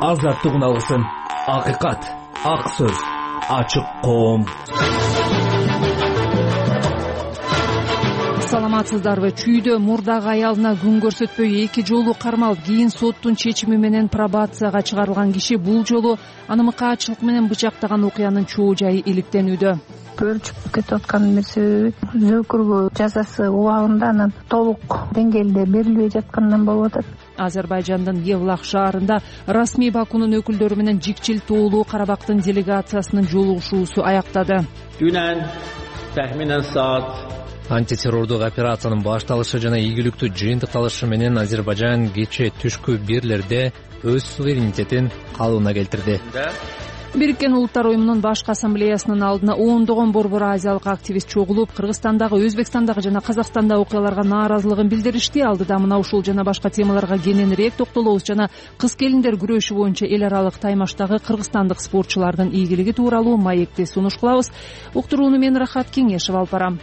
азаттыгын алсын. Акыйкат, ак сөз, ачык коом. Саламатсыздарбы? Чүйдө мурдагы аялына күн көрсөтпөй 2 жолу кармалып, кийин соттун чечими менен пробацияга чыгарылган киши бул жолу аны мыкаачылык менен бычактаган окуянын чоо жайы иликтенүүдө. Өрчүп кетип атканын себеби зөөкүргө жазасы убагында анан толук деңгээлде берилбей жатканынан болуп атат. Азербайжандын Евлах шаарында расмий Бакунун өкүлдөрү менен Жикчил тоолуу Карабактын делегациясынын жолугушуусу аяктады. Günən təxminən saat антитеррордук операциянын башталышы жана ийгиликтүү жыйынтыкталышы менен Азербайжан кечээ түшкү бирлерде өз суверенитетин калыбына келтирди. Бириккен Улуттар уюмунун башкы ассамблеясынын алдына ондогон борбор азиялык активист чогулуп, Кыргызстандагы, Өзбекстандагы жана Казакстандагы окуяларга нааразылыгын билдиришти. Алдыда мына ушул жана башка темаларга кененирээк токтолобуз жана кыз келиндер күрөшү боюнча эл аралык таймаштагы кыргызстандык спортчулардын ийгилиги тууралуу маекти сунуш кылабыз. Уктурууну мен Рахат Кеңешев алып барам.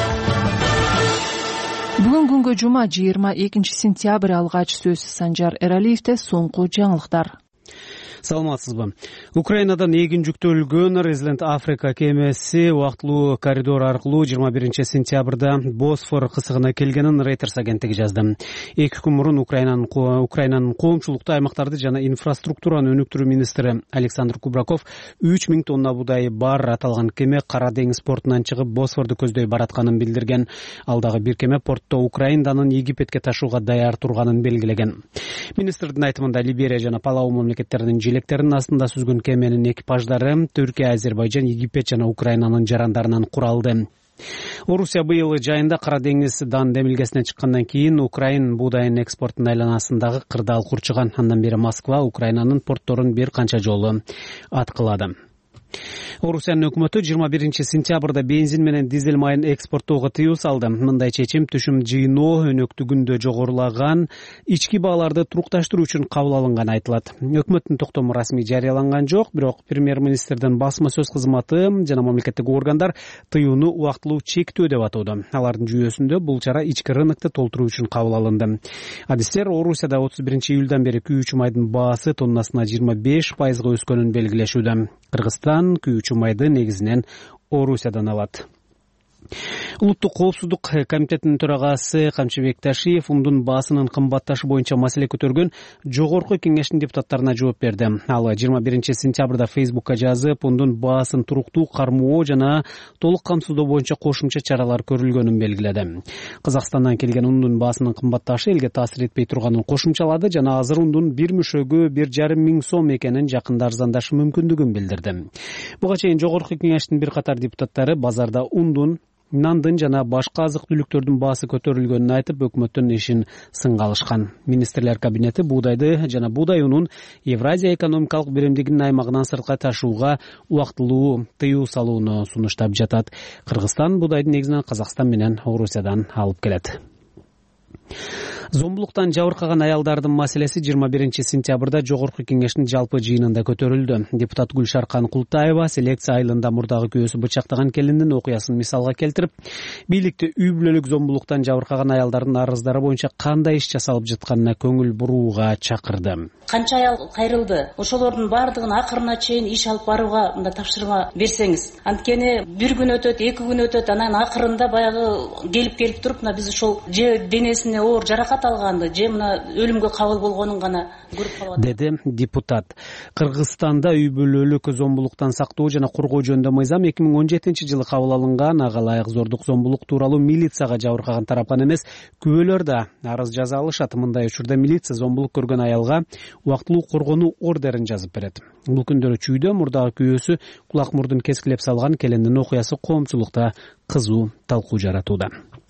Бүгүн күнгө жума 22 сентябрь. Алгач сөз Санжар Эралиевде. Соңку жаңылыктар. Саламатсызбы? Украинадан эгин жүктөлгөн Резилент Африка кемеси убактылуу коридор аркылуу 21 сентябрда Босфор кысыгына келгенин Reuters агенттиги жазды. 2 күн мурун Украинанын коомчулуктуу аймактарды жана инфраструктураны өнүктүрүү министри Александр Кубраков 3000 тонна будайы бар аталган кеме Кара деңиз портунан чыгып Босфорду көздөй баратканын билдирген. Ал дагы бир кеме портто Украинанын Египетке ташууга даяр турганын белгилеген. Министрдин айтымында Либерия жана Палау мамлекеттеринин желектеринин астында сүзгөн кеменин экипаждары Түркия, Азербайжан, Египет жана Украинанын жарандарынан куралды. Орусия быйыл жайында Кара деңиздан демилгесине чыккандан кийин Украин будайын экспортунун айланасындагы кырдаал курчуган. Андан бери Москва Украинанын портторун бир канча жолу аткылады. Орусиянын өкмөтү 21 сентябрда бензин менен дизель майын экспорттоого тыюу салды. Мындай чечим түшүм жыйноо өнөктүгүндө жогорулаган ички бааларды турукташтыруу үчүн кабыл алынганы айтылат. Өкмөттүн токтому расмий жарыяланган жок, бирок премьер-министрдин басма сөз кызматы жана мамлекеттик органдар тыюуну убактылуу чектөө деп атоодо. Алардын жүйөсүндө бул чара ички рынокто толтуруу үчүн кабыл алынды. Адистер Орусияда 31 июлдан бери күйүүчү майдын баасы тоннасына 25% өскөнүн белгилешүүдө. Кыргызстан күйүүчү майды негизинен Орусиядан алат. Улуттук коопсуздук комитетинин төрагасы Камчыбек Ташиев ундун баасынын кымбатташы боюнча маселе көтөргөн жогорку кеңештин депутаттарына жооп берди. Ал 21 сентябрда Фейсбукка жазып, ундун баасын туруктуу кармоо жана толук камсыздоо боюнча кошумча чаралар көрүлгөнүн белгиледи. Казакстандан келген ундун баасынын кымбатташы элге таасир этпей турганын кошумчалады жана азыр ундун бир мүшөгү 1,5 миң сом экенин жакында арзандашы мүмкүндүгүн билдирди. Буга чейин жогорку кеңештин бир катар депутаттары базарда ундун, нандын жана башка азык-түлүктөрдүн баасы көтөрүлгөнүн айтып, өкмөттүн ишин сынга алышкан. Министрлер кабинети буудайды жана буудай унун Евразия экономикалык биримдигинин аймагынан сыртка ташууга убактылуу тыюу салууну сунуштап жатат. Кыргызстан буудайды негизинен Казакстан менен Орусиядан алып келет. Зомбулуктан жабыркаган аялдардын маселеси 21 сентябрда жогорку кеңештин жалпы жыйынында көтөрүлдү. Депутат Гүлшаркан Култаева селекция айылында мурдагы күйөөсү бычактаган келиндин окуясын мисалга келтирип, бийликти үй бүлөлүк зомбулуктан жабыркаган аялдардын арыздары боюнча кандай иш жасалып жатканына көңүл бурууга чакырды. Канча аял кайрылды. Ошолордун баардыгын акырына чейин иш алып барууга мында тапшырма берсеңиз. Анткени бир күн өтөт, 2 күн өтөт, анан акырында баягы келип туруп, мына биз ошол же денесине оор жаракат алганды, же мына өлүмгө кабыл болгонун гана көрүп калат, деди депутат. Кыргызстанда үй бүлөлүк зомбулуктан сактоо жана коргоо жөнүндө мыйзам 2017 жылы кабыл алынган. Ага ылайык зордук зомбулук тууралуу милицияга жабыркаган тараптан эмес, күбөлөр да арыз жаза алышат. Мындай учурда милиция зомбулук көргөн аялга убактылуу коргонуу ордерин жазып берет. Бул күндөрү чүйдө мурдагы күйөөсү кулак мурдун кескилеп салган келиндин окуясы коомчулукта кызуу талкуу жаратууда.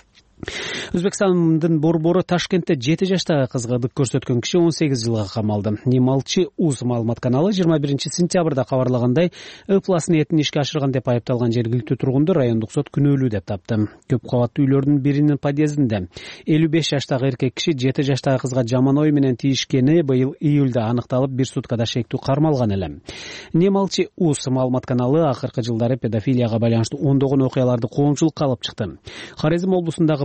Өзбекстандын борбору Ташкентте 7 жаштагы кызга ыдык көрсөткөн киши 18 жылга камалды. Немалчы УЗ маалымат каналы 21 сентябрда кабарлагандай, ыплас ниетин ишке ашырган деп айыпталган жергиликтүү тургунду райондук сот күнөөлүү деп тапты. Көп кабаттуу үйлөрдүн биринин подъездинде 55 жаштагы эркек киши 7 жаштагы кызга жаман ой менен тийишкени быйыл июлда аныкталып, бир суткада шектүү кармалган эле. Немалчы УЗ маалымат каналы акыркы жылдары педофилияга байланыштуу ондогон окуяларды коомчулукка алып чыкты. Хорезм облусундагы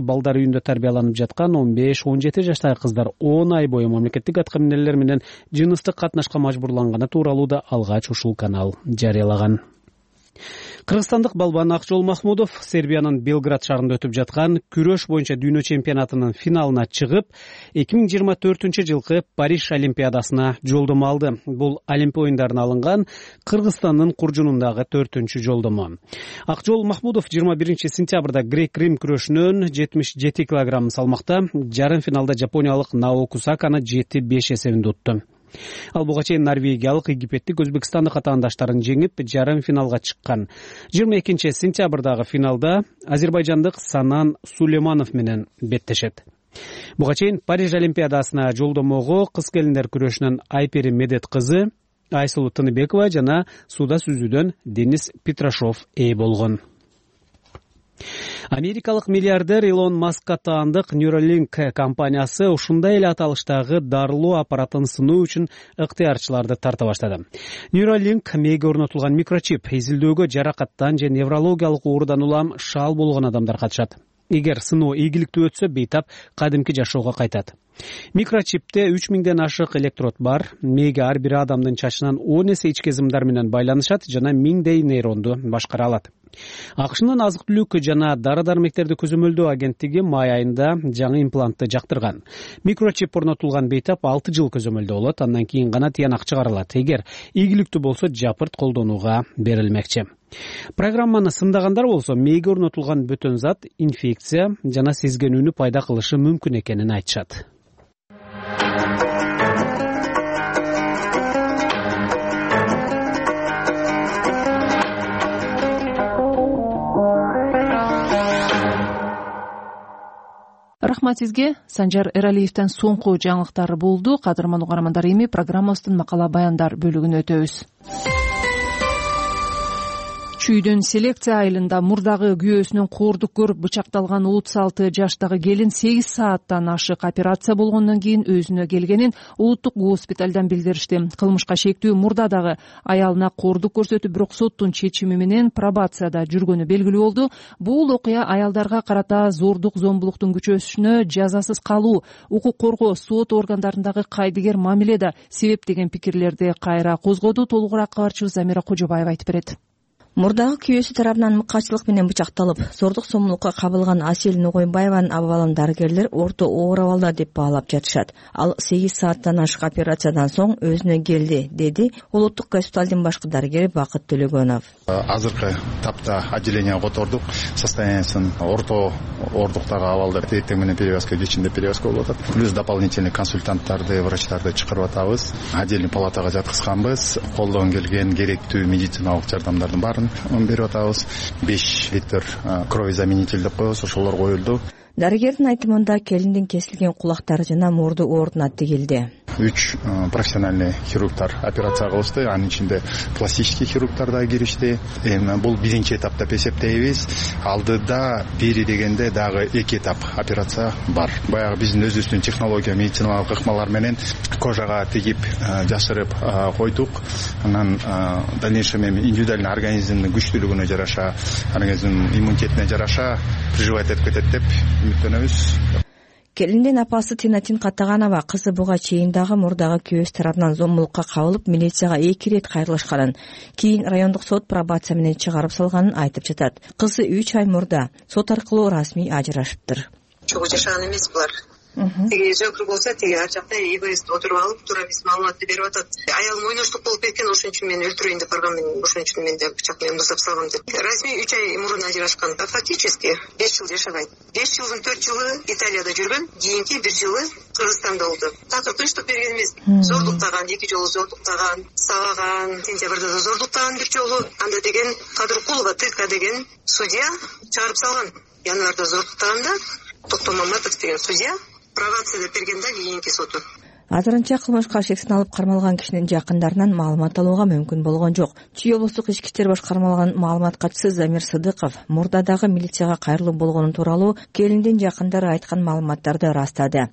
балдар үйүндө тарбияланып жаткан 15-17 жаштагы кыздар 10 ай бою мамлекеттик аткаминерлер менен жыныстык катнашка мажбурланганы тууралуу да алгач ушул канал жарыялаган. Кыргызстандык балбан Акжол Махмудов Сербиянын Белград шаарында өтүп жаткан күрөш боюнча дүйнө чемпионатынын финалына чыгып, 2024-жылкы Париж Олимпиадасына жолдомо алды. Бул Олимпия оюндарына алынган Кыргызстандын куржунундагы 4-жолдомо. Акжол Махмудов 21-сентябрда грек-рим күрөшүнөн 77 кг салмакта жарым финалда жапониялык Наоки Осаканы 7-5 эсебинде утту. Ал буга чейин норвегиялык, египеттик, өзбекстандык атаандаштарын жеңип, жарым финалга чыккан. 22-сентябрдагы финалда азербайжандык Санан Сулейманов менен беттешет. Буга чейин Париж Олимпиадасына жолдомого кыз келиндер күрөшүнөн Айпери Медет кызы, Айсулу Тыныбекова жана сууда сүзүүдөн Денис Петрашов ээ болгон. Америкалык миллиардер Илон Маскка таандык Neuralink компаниясы ушундай эле аталыштагы дарылоо аппаратын сыноо үчүн ыктыярчыларды тарта баштады. Neuralink мээге орнотулган микрочип изилдөөгө жаракаттан же неврологиялык оорудан улам шаал болгон адамдар катышат. Эгер сыноо ийгиликтүү өтсө, бейтап кадимки жашоого кайтат. Микрочипте 3000ден ашык электрод бар. Мээге ар бир адамдын чачынан 10 эсе ички зымдар менен байланышат жана 1000дей нейронду башкара алат. АКШнын азык-түлүк жана дары-дармектерди көзөмөлдөө агенттиги май айында жаңы имплантты жактырган. Микрочип орнотулган бейтап 6 жыл көзөмөлдө болот, андан кийин гана тыянак чыгарылат. Эгер ийгиликтүү болсо, жапырт колдонууга берилмекчи. Программаны сындагандар болсо, мээге орнотулган бөтөн зат инфекция жана сезгенүүнү пайда кылышы мүмкүн экенин айтышат. Рахмат сизге. Санжар Эралиевден соңку жаңылыктар болду. Кадырман угармандар, эми программабыздын макала баяндар бөлүгүнө өтөбүз. Чүйдүн селекция айылында мурдагы күйөөсүнөн коордук көрүп бычакталган 36 жаштагы келин 8 сааттан ашык операция болгондон кийин өзүнө келгенин улуттук госпиталдан билдиришти. Кылмышка шектүү мурдадагы аялына коордук көрсөтүп, бирок соттун чечими менен пробацияда жүргөнү белгилүү болду. Бул окуя аялдарга карата зордук зомбулуктун күчөшүнө, жазасыз калуу, укук коргоо, сот органдарындагы кайдыгер мамиле да себеп деген пикирлерди кайра козгоду. Толугураак кабарчыбыз Замира Кожобаева айтып берет. Мурдагы күйөөсү тарабынан мыкаачылык менен бычакталып, зордук зомбулукка кабылган Асель Ногойбаеванын абалын дарыгерлер орто оор абалда деп баалап жатышат. Ал 8 сааттан ашык операциядан соң өзүнө келди, деди улуттук госпиталдын башкы дарыгери Бакыт Төлөгөнов. Азыркы тапта отделение котордук, состояниясын орто оордуктагы абалда эртең менен перевязка, кечинде перевязка болуп атат. Плюс дополнительный консультанттарды, врачтарды чакырып атабыз. Отдельный палатага жаткызганбыз. Колдон келген керектүү медициналык жардамдардын баарын берип атабыз. 5 литр кровозаменитель деп коебуз, ошолор коюлду. Дарыгердин айтымында келиндин кесилген кулактары жана мурду ордуна тигилди. 3 профессиональный хирургтар операция кылышты, анын ичинде пластический хирургтар да киришти. Эми бул биринчи этап деп эсептейбиз. Алдыда бери дегенде дагы 2 этап операция бар. Баягы биздин өзүбүздүн технология, медициналык ыкмалар менен кожага тигип жашырып койдук. Анан дальнейшем эми индивидуальный организмдин күчтүүлүгүнө жараша, организмдин иммунитетине жараша приживать этип кетет деп үмүттөнөбүз. Келиндин апасы Тинатин Каттаганова кызы буга чейин дагы мурдагы күйөөсү тарабынан зомбулукка кабылып, милицияга 2 рет кайрылышканын, кийин райондук сот пробация менен чыгарып салганын айтып жатат. Кызы 3 ай мурда сот аркылуу расмий ажырашыптыр. Чогуу жашаган эмес булар. Тиги жөкүр болсо, тиги ар жакта эгоист отуруп алып, туура биз маалыматты берип атат. Аялым ойноштук болуп кеткен, ошон үчүн мен өлтүрөйүн деп барган, мен ошон үчүн мен да бычак менен босоп салгам деп. Расмий 3 ай мурун ажырашкан. Фактически 5 жыл жашабайт. 5 жылдын 4 жылы Италияда жүргөн, кийинки 1 жылы Кыргызстанда болду. Такыр тынчтык берген эмес. Зордуктаган, 2 жолу зордуктаган, сабаган, сентябрда да зордуктаган 1 жолу. Анда деген Кадыркулова Тылка деген судья чыгарып салган. Январда зордуктаганда Токтом Маматов деген судья пробация бергенде кийинки соту. Азырынча кылмышка шексин алып кармалган кишинин жакындарынан маалымат алууга мүмкүн болгон жок. Чүй облустук ички иштер башкармалыгынын маалымат катчысы Замир Сыдыков мурдадагы милицияга кайрылуу болгону тууралуу келиндин жакындары айткан маалыматтарды ырастады.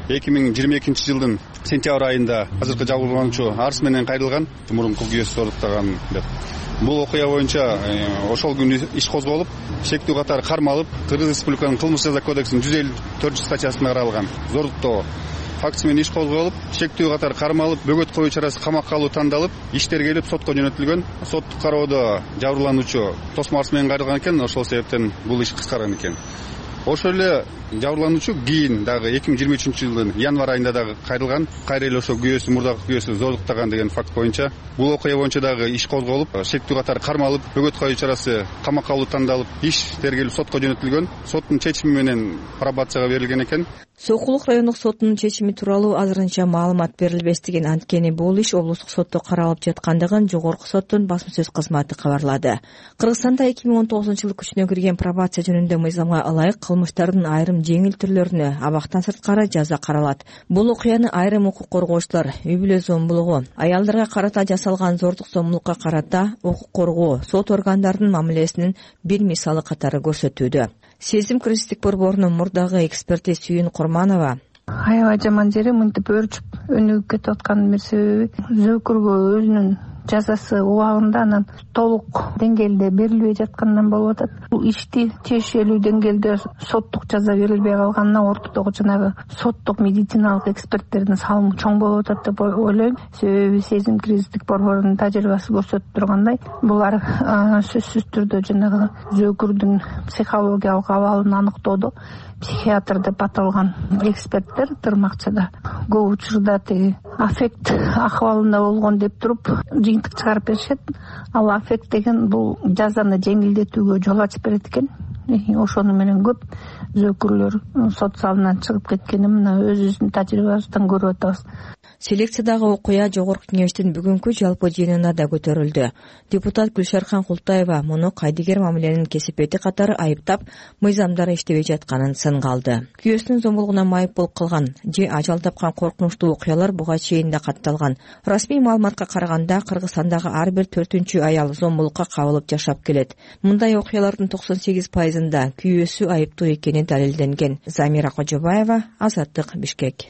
2022 жылдын сентябрь айында азыркы жабырлануучу арыз менен кайрылган мурунку күйөөсү зордуктаган деп. Бул окуя боюнча ошол күнү иш козголуп, шектүү катары кармалып, Кыргыз Республиканын кылмыш жаза кодексинин 154 статьясына каралган зордуктоо фактысы менен иш козголуп, шектүү катары кармалып, бөгөт коюу чарасы камакка алуу тандалып, иштер келип сотко жөнөтүлгөн. Соттук кароодо жабырлануучу тосмо арыз менен кайрылган экен, ошол себептен бул иш кыскарган экен. Ошол эле жабырлануучу кийин дагы 2023 жылдын январь айында дагы кайрылган. Кайра эле ошо күйөөсү, мурдагы күйөөсү зордуктаган деген факт боюнча бул окуя боюнча дагы иш козголуп, шектүү катары кармалып, бөгөт коюу чарасы камакка алуу тандалып, иш тергелип сотко жөнөтүлгөн. Соттун чечими менен пробацияга берилген экен. Сокулук райондук сотунун чечими тууралуу азырынча маалымат берилбестигин, анткени бул иш облустук сотто каралып жаткандыгын жогорку соттун басма сөз кызматы кабарлады. Кыргызстанда 2019 жылы күчүнө кирген пробация жөнүндө мыйзамга ылайык кылмыштардын айрым жеңил түрлөрүнө абактан сырткары жаза каралат. Бул окуяны айрым укук коргоочулар үй бүлө зомбулугу, аялдарга карата жасалган зордук зомбулукка карата укук коргоо, сот органдарынын мамилесинин бир мисалы катары көрсөтүүдө. Сезим кризистик борборунун мурдагы эксперти Сүйүн Курманова аябай жаман жери мынтип өөрчүп өнүгүп кетип атканын себеби Зөкүргө өзүнүн жазасы убагында анан толук деңгээлде берилбей жаткандан болуп атат. Бул ишти тиешелүү деңгээлде соттук жаза берилбей калганына ортодогу жанагы соттук медициналык эксперттердин салымы чоң болуп атат деп ойлойм. Себеби сезим кризистик борборунун тажрыйбасы көрсөтүп тургандай, булар сөзсүз түрдө жанагы Зөкүрдүн психологиялык абалын аныктоодо психиатр деп аталган эксперттер тырмакчада көп учурда аффект акыбалында болгон деп туруп жыйынтык чыгарып беришет. Ал аффект деген бул жазаны жеңилдетүүгө жол ачып берет экен. Ошону менен көп Зөкүрлөр сот залынан чыгып кеткени мына өзүбүздүн тажрыйбабыздан көрүп атабыз. Селекциядагы окуя жогорку кеңештин бүгүнкү жалпы жыйынында да көтөрүлдү. Депутат Гүлшархан Култаева муну кайдыгер мамиленин кесипети катары айыптап, мыйзамдары иштебей жатканын сынга алды. Күйөөсүнүн зомбулугуна майып болуп калган же ажал тапкан коркунучтуу окуялар буга чейин да катталган. Расмий маалыматка караганда Кыргызстандагы ар бир 4-чү аял зомбулукка кабылып жашап келет. Мындай окуялардын 98%-ында күйөөсү айыптуу экени далилденген. Замира Кожобаева, Азаттык, Бишкек.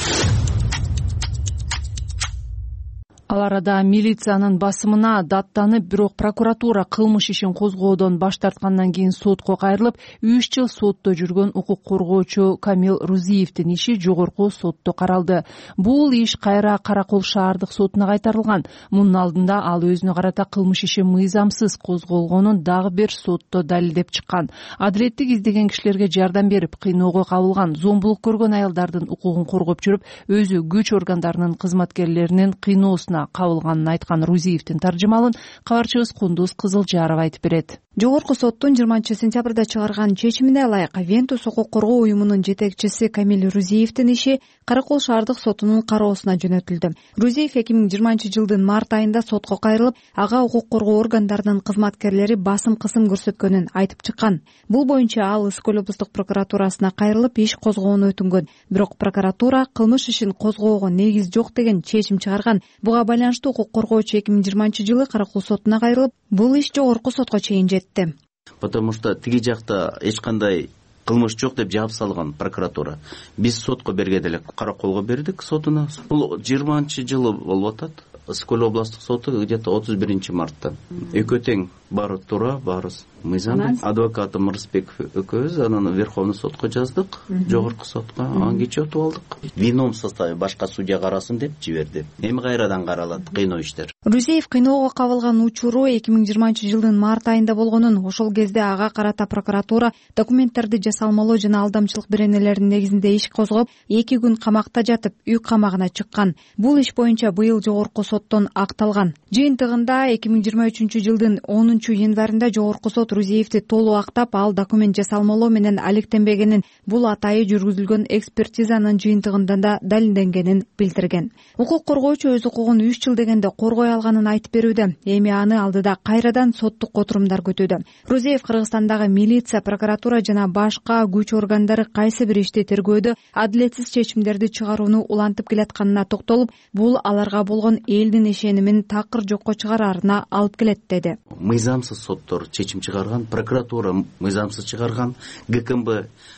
Ал арада милициянын басымына даттанып, бирок прокуратура кылмыш ишин козгоодон баш тарткандан кийин сотко кайрылып, 3 жыл сотто жүргөн укук коргоочу Камил Рузиевдин иши жогорку сотто каралды. Бул иш кайра Каракол шаардык сотуна кайтарылган. Мунун алдында ал өзүнө карата кылмыш иши мыйзамсыз козголгонун дагы бир сотто далилдеп чыккан. Адилеттик издеген кишилерге жардам берип, кыйноого кабылган, зомбулук көргөн аялдардын укугун коргоп жүрүп, өзү күч органдарынын кызматкерлеринин кыйноосуна кабылганын айткан Рузиевдин таржымалын кабарчыбыз Кундуз Кызылжаров айтып берет. Жогорку соттун 20-сентябрда чыгарган чечимине ылайык Вентус укук коргоо уюмунун жетекчиси Камил Рузиевдин иши Каракол шаардык сотунун кароосуна жөнөтүлдү. Рузиев 2020 жылдын март айында сотко кайрылып, ага укук коргоо органдарынын кызматкерлери басым-кысым көрсөткөнүн айтып чыккан. Бул боюнча ал Ысык-Көл облустук прокуратурасына кайрылып, иш козгоону өтүнгөн. Бирок прокуратура кылмыш ишин козгоого негиз жок деген чечим чыгарган. Буга байланыштуу укук коргоочу 2020 жылы Каракол сотуна кайрылып, бул иш жогорку сотко чейин жетти. Потому что тиги жакта эч кандай кылмыш жок деп жаап салган прокуратура. Биз сотко бергенде эле Караколго бердик сотуна. Бул 20 жылы болуп атат. Ысык-Көл областык соту где-то 31 мартта. Экөө тең, баары туура, баары мыйзам. Адвокатым Рысбеков экөөбүз анан Верховный сотко жаздык, жогорку сотко, анан кечээ отуп алдык. В ином составе башка судья карасын деп жиберди. Эми кайрадан каралат кыйноо иштер. Рузиев кыйноого кабылган учуру 2020 жылдын март айында болгонун, ошол кезде ага карата прокуратура документтерди жасалмалоо жана алдамчылык беренелеринин негизинде иш козгоп, 2 күн камакта жатып, үй камагына чыккан. Бул иш боюнча быйыл жогорку соттон акталган. Жыйынтыгында 2023 жылдын 10 январында жогорку сот Рузиевди толук актап, ал документ жасалмалоо менен алектенбегенин, бул атайы жүргүзүлгөн экспертизанын жыйынтыгында да далилденгенин билдирген. Укук коргоочу өз укугун 3 жыл дегенде коргой алганын айтып берүүдө. Эми аны алдыда кайрадан соттук отурумдар күтүүдө. Рузиев Кыргызстандагы милиция, прокуратура жана башка күч органдары кайсы бир ишти тергөөдө адилетсиз чечимдерди чыгарууну улантып келатканына токтолуп, бул аларга болгон элдин ишенимин такыр жокко чыгараарына алып келет деди. Мыйзамсыз соттор чечим чыгарган, прокуратура мыйзамсыз чыгарган, ГКМБ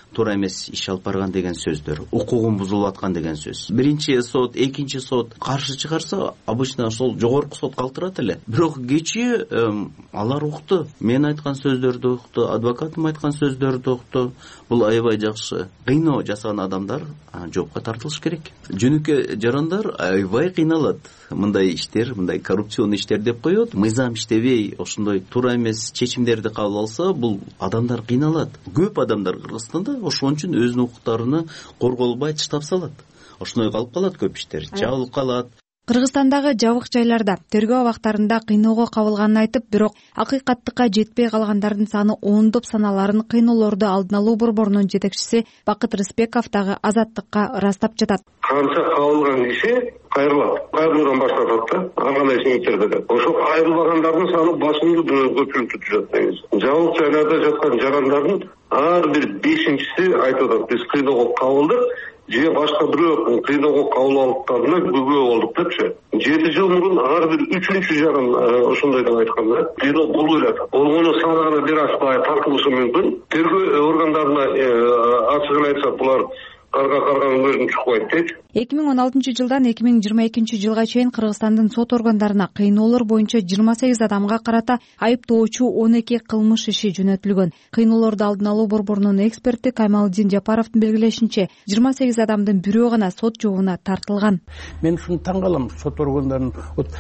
туура эмес иш алып барган деген сөздөр, укугун бузулуп аткан деген сөз. Биринчи сот, экинчи сот каршы чыгарса, обычно ошол жогорку сот калтырат эле. Бирок кечээ алар укту, мен айткан сөздөрдү укту, адвокатым айткан сөздөрдү укту. Бул аябай жакшы. Кыйноо жасаган адамдар жоопко тартылыш керек. Жөнөкөй жарандар аябай кыйналат. Мындай иштер, мындай коррупцион иштер деп коет. Мыйзам иштебей, ошондой туура эмес чечимдерди кабыл алса, бул адамдар кыйналат. Көп адамдар Кыргызстанда ошон үчүн өзүнүн укуктарына корголбай тыштап салат. Ошондой калып калат, көп иштер жабылып калат. Кыргызстандагы жабык жайларда тергөө абактарында кыйноого кабылганын айтып, бирок акыйкаттыкка жетпей калгандардын саны ондоп саналарын кыйноолорду алдын алуу борборунун жетекчиси Бакыт Рыспеков дагы Азаттыкка ырастап жатат. Канча кабылган киши кайрылат, кайрылуудан башталат да, ар кандай себептерде да. Ошо кайрылбагандардын саны басымдуу көпчүлүктү түзөт. Жабык жайларда жаткан жарандардын ар бир 5-чиси айтып атат, биз кыйноого кабылдык, же башка бирөө кыйноого кабыл алыптарына күбө болдук депчи. 7 жыл мурун ар бир 3-чү жаран ошондойдон айткан да. Кыйноо болуп эле. Болгону санагына бир аз тартылышы мүмкүн. Тергөө органдарына ачыгын айтсак, булар карганын өзүн чукпайт дейт. 2016-жылдан 2022-жылга чейин Кыргызстандын сот органдарына кыйноолор боюнча 28 адамга карата айыптоочу 12 кылмыш иши жөнөтүлгөн. Кыйноолорду алдын алуу борборунун эксперти Каймалдин Жапаровдун белгилешинче, 28 адамдын бирөө гана сот жообуна тартылган. Мен ушуну таң калам, сот органдарынын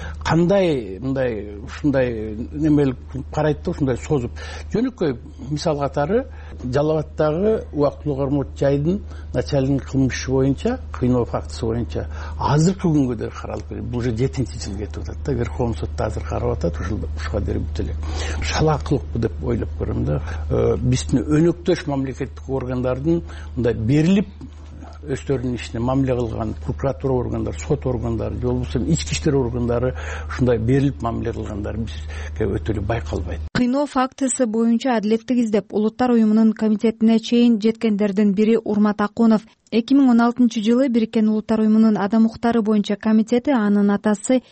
кандай мындай ушундай немелик карайт да, ушундай созуп. Жөнөкөй мисал катары Жалал Абаддагы убактылуу кармоо жайдын начальник кылмышы боюнча, кыйноо фактысы боюнча азыркы күнгө да каралып келет. Бул уже 7-чи жыл кетип атат да. Верховный сотто азыр карап атат, ушуга дейин бүт эле. Шалаакылыкпы деп ойлоп көрөм да. Биздин өнөктөш мамлекеттик органдардын мындай берилип өздөрүнүн ишине мамиле кылган прокуратура органдары, сот органдары, же болбосо ички иштер органдары ушундай берилип мамиле кылгандар бизге өтө эле байкалбайт. Кыйноо фактысы боюнча адилеттик издеп Улуттар уюмунун комитетине чейин жеткендердин бири Урмат Акунов. 2016-жылы Бириккен Улуттар уюмунун адам укуктары боюнча комитети анын атасы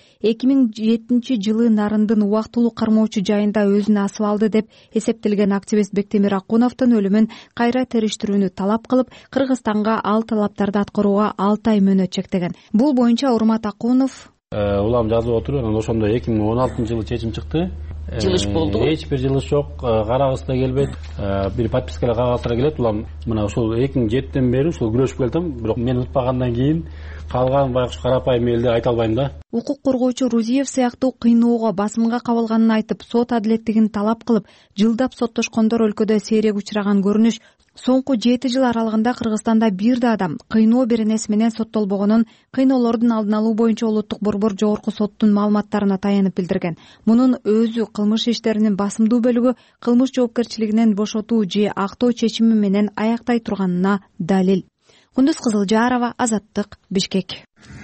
2007-жылы Нарындын убактылуу кармоочу жайында өзүн асып алды деп эсептелген активист Бектемир Акуновдун өлүмүн кайра териштирүүнү талап кылып, Кыргызстанга ал талаптарды аткарууга 6 ай мөөнөт чектеген. Бул боюнча Урмат Акунов улам жазып отуруп, анан ошондо 2016-жылы чечим чыкты. Жылыш болду. Эч бир жылыш жок, карагыз да келбейт. Бир подпискалар кагаздары келет. Улам мына ошол 2007-ден бери ушул күрөшүп келдим, бирок мен утпагандан кийин калган байкуш карапайым элди айта албайм да. Укук коргоочу Рузиев сыяктуу кыйноого, басымга кабылганын айтып, сот адилеттигин талап кылып, жылдап соттошкондор өлкөдө сейрек учураган көрүнүш. Соңку 7 жыл аралыгында Кыргызстанда бир да адам кыйноо беренеси менен соттолбогонун кыйноолордун алдын алуу боюнча улуттук борбор жогорку соттун маалыматтарына таянып билдирген. Мунун өзү кылмыш иштеринин басымдуу бөлүгү кылмыш жоопкерчилигинен бошотуу же актоо чечими менен аяктай турганына далил. Кундуз Кызылжарова, Азаттык, Бишкек.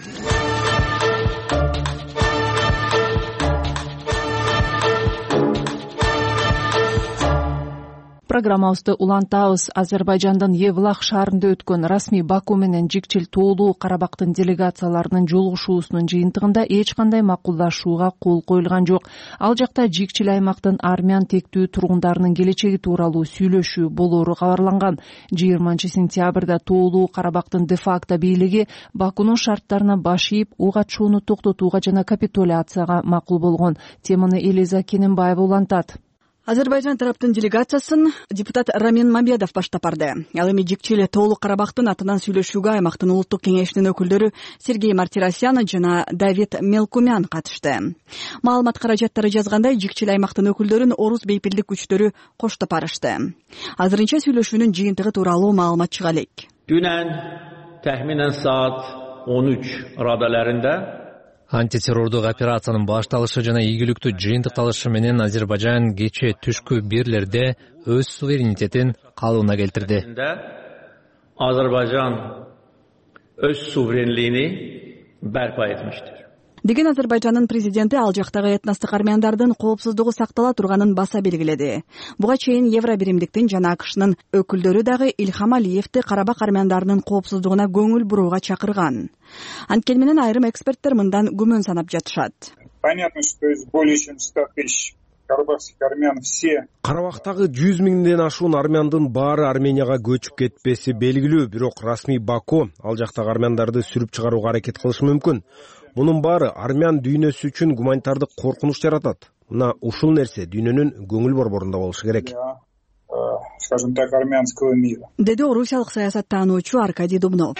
Программабызды улантабыз. Азербайжандын Евлах шаарында өткөн расмий Баку менен Жикчил тоолуу Карабактын делегацияларынын жолугушуусунун жыйынтыгында эч кандай макулдашууга кол коюлган жок. Ал жакта Жикчил аймактын армян тектүү тургундарынын келечеги тууралуу сүйлөшүү болоору кабарланган. 20-сентябрда тоолуу Карабактын де-факто бийлиги Бакунун шарттарына баш ийип, ок атышууну токтотууга жана капитуляцияга макул болгон. Теманы Элиза Кененбаева улантат. Азербайжан тараптын делегациясын депутат Рамен Мамедов баштап барды. Ал эми Жикчил тоолуу Карабактын атынан сүйлөшүүгө аймактын улуттук кеңешинин өкүлдөрү Сергей Мартиросян жана Давид Мелкумян катышты. Маалымат каражаттары жазгандай, Жикчил аймактын өкүлдөрүн орус бейпилдик күчтөрү коштоп барышты. Азырынча сүйлөшүүнүн жыйынтыгы тууралуу маалымат чыга элек. Dünən təxminən saat 13 radarlarında Антитеррордук операциянын башталышы жана ийгиликтүү жыйынтыкталышы менен Азербайжан кечээ түшкү бирлерде өз суверенитетин калыбына келтирди. Azerbaycan öz suverenliğini bərpa etmiştir. Деген Азербайжандын президенти ал жактагы этностук армяндардын коопсуздугу сактала турганын баса белгиледи. Буга чейин Евробиримдиктин жана АКШнын өкүлдөрү дагы Ильхам Алиевди Карабак армяндарынын коопсуздугуна көңүл бурууга чакырган. Анткени менен айрым эксперттер мындан күмөн санап жатышат. Понятно, что из более чем 100 тысяч Карабактагы 100 миңден ашуун армяндын баары Арменияга көчүп кетпеси белгилүү, бирок расмий Баку ал жактагы армяндарды сүрүп чыгарууга аракет кылышы мүмкүн. Мунун баары армян дүйнөсү үчүн гуманитардык коркунуч жаратат. Мына ушул нерсе дүйнөнүн көңүл борборунда болушу керек. Скажем так, армянского мира. Деди орусиялык саясаттануучу Аркадий Дубнов.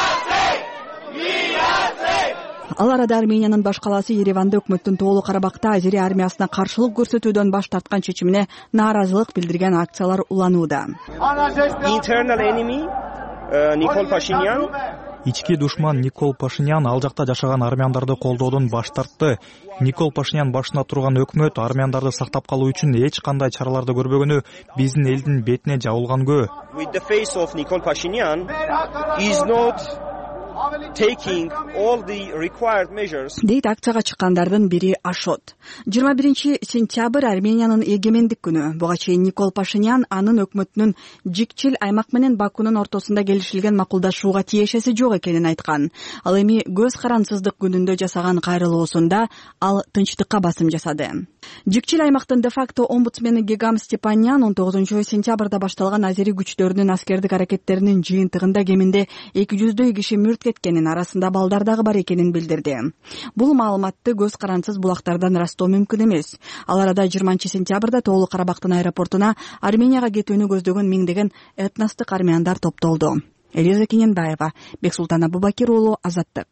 Ал арада Армениянын баш калаасы Ереванда өкмөттүн Тоолуу Карабакта Азери армиясына каршылык көрсөтүүдөн баш тарткан чечимине нааразылык билдирген акциялар уланууда. Ички душман Никол Пашинян ал жакта жашаган армяндарды колдоодон баш тартты. Никол Пашинян башына турган өкмөт армяндарды сактап калуу үчүн эч кандай чараларды көрбөгөнү биздин элдин бетине жабылгангө. Дейт акцияга чыккандардын бири Ашот. 21-сентябрь Армениянын эгемендик күнү. Буга чейин Никол Пашинян анын өкмөтүнүн жикчил аймак менен Бакунун ортосунда келишилген макулдашууга тиешеси жок экенин айткан. Ал эми көз карансыздык күнүндө жасаган кайрылуусунда ал тынчтыкка басым жасады. Жикчил аймактын де-факто омбудсмени Гегам Степанян 19-сентябрда башталган азери күчтөрүнүн аскердик аракеттеринин жыйынтыгында кеминде 200 киши мүрт кеткенин, арасында балдар дагы бар экенин билдирди. Бул маалыматты көз карансыз булактардан ырастоо мүмкүн эмес. Ал арада 20-сентябрда Тоолуу Карабактын аэропортуна Арменияга кетүүнү көздөгөн миңдеген этностук армяндар топтолду. Элиза Кененбаева, Бексултан Абубакир уулу, Азаттык.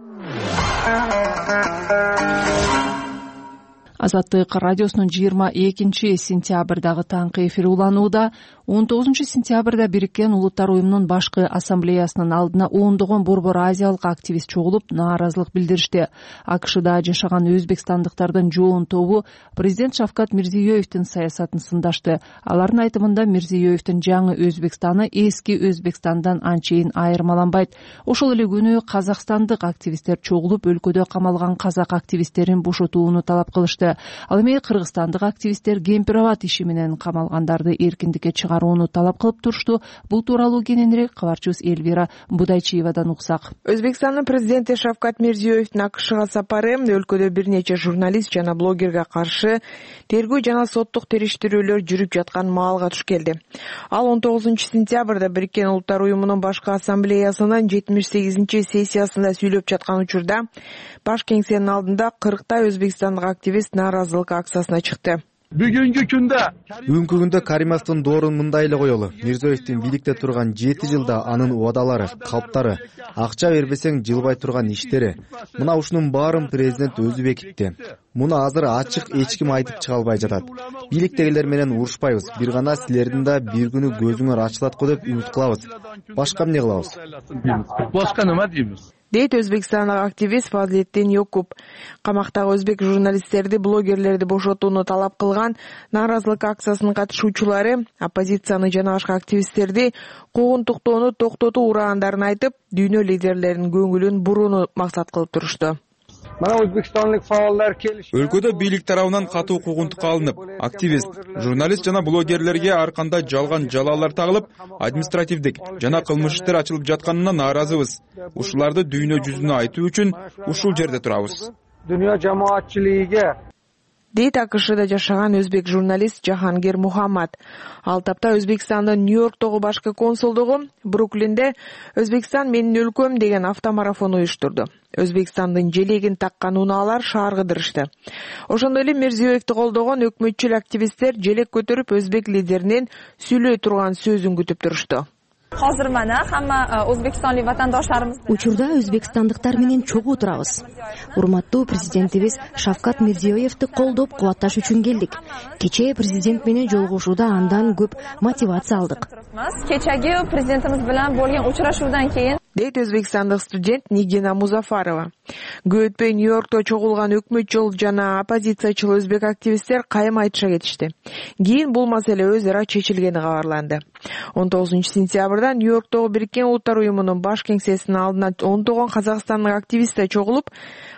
Азаттык радиосунун 22-сентябрдагы таңкы эфири уланууда. 19-сентябрда Бириккен Улуттар уюмунун башкы ассамблеясынын алдына ондогон борбор азиялык активист чогулуп нааразылык билдиришти. АКШда жашаган өзбекстандыктардын жоон тобу президент Шавкат Мирзиёевдин саясатын сындашты. Алардын айтымында Мирзиёевдин жаңы Өзбекстаны эски Өзбекстандан анчейин айырмаланбайт. Ошол эле күнү казакстандык активисттер чогулуп өлкөдө камалган казак активисттерин бошотууну талап кылышты. Ал эми кыргызстандык активисттер Кемпирабад иши менен камалгандарды эркиндикке чыгарууну талап кылып турушту. Бул тууралуу кененирээк кабарчыбыз Эльвира Будайчиевадан уксак. Өзбекстандын президенти Шавкат Мирзиёевдин АКШга сапары өлкөдө бир нече журналист жана блогерге каршы тергөө жана соттук териштирүүлөр жүрүп жаткан маалга туш келди. Ал 19-сентябрда Бириккен Улуттар уюмунун башкы ассамблеясынын 78-сессиясында сүйлөп жаткан учурда баш кеңсенин алдында 40 өзбекстандык активист нааразылык акциясына чыкты. Бүгүнкү күндө Каримовдун доорун мындай эле коелу. Мирзиёевдин бийликте турган 7 жылда анын убадалары, калптары, акча бербесең жылбай турган иштери. Мына ушунун баарын президент өзү бекитти. Муну азыр ачык эч ким айтып чыга албай жатат. Бийликтегилер менен урушпайбыз. Бир гана силердин да бир күнү көзүңөр ачылат го деп үмүт кылабыз. Башка эмне кылабыз? Башка неме дейбиз? Дейт Өзбекстандык активист Фазлеттин Йокуп. Камактагы өзбек журналисттерди, блогерлерди бошотууну талап кылган нааразылык акциясынын катышуучулары оппозицияны жана башка активисттерди куугунтуктоону токтотуу урандарын айтып, дүйнө лидерлеринин көңүлүн бурууну максат кылып турушту. Өлкөдө бийлик тарабынан катуу куугунтукка алынып, активист, журналист жана блогерлерге ар кандай жалган жалаалар тагылып, административдик жана кылмыш иштер ачылып жатканына нааразыбыз. Ушуларды дүйнө жүзүнө айтуу үчүн ушул жерде турабыз. Дүйнө жамаатчылыгы дейт АКШда жашаган өзбек журналист Жахангир Мухаммад. Ал тапта Өзбекстандын Нью-Йорктогу башкы консулдугу Бруклинде «Өзбекстан менин өлкөм» деген автомарафон уюштурду. Өзбекстандын желегин таккан унаалар шаар кыдырышты. Ошондой эле Мирзиёевди колдогон өкмөтчүл активисттер желек көтөрүп өзбек лидеринин сүйлөй турган сөзүн күтүп турушту. Hozir mana hamma o'zbekistonlik vatandoshlarimiz учурда өзбекстандыктар менен чогуу турабыз. Урматтуу президентибиз Шавкат Мирзиёевди колдоп кубатташ үчүн келдик. Кечээ президент менен жолугушууда андан көп мотивация алдык. Kechagi prezidentimiz bilan bo'lgan uchrashuvdan keyin дейт өзбекстандык студент Нигина Музафарова. Көп өтпөй Нью-Йоркто чогулган өкмөтчүл жана оппозициячыл өзбек активисттер кайым айтыша кетишти. Кийин бул маселе өз ара чечилгени кабарланды. 19-сентябрда Нью-Йорктогу Бириккен Улуттар уюмунун баш кеңсесинин алдына ондогон казакстандык активисттер чогулуп,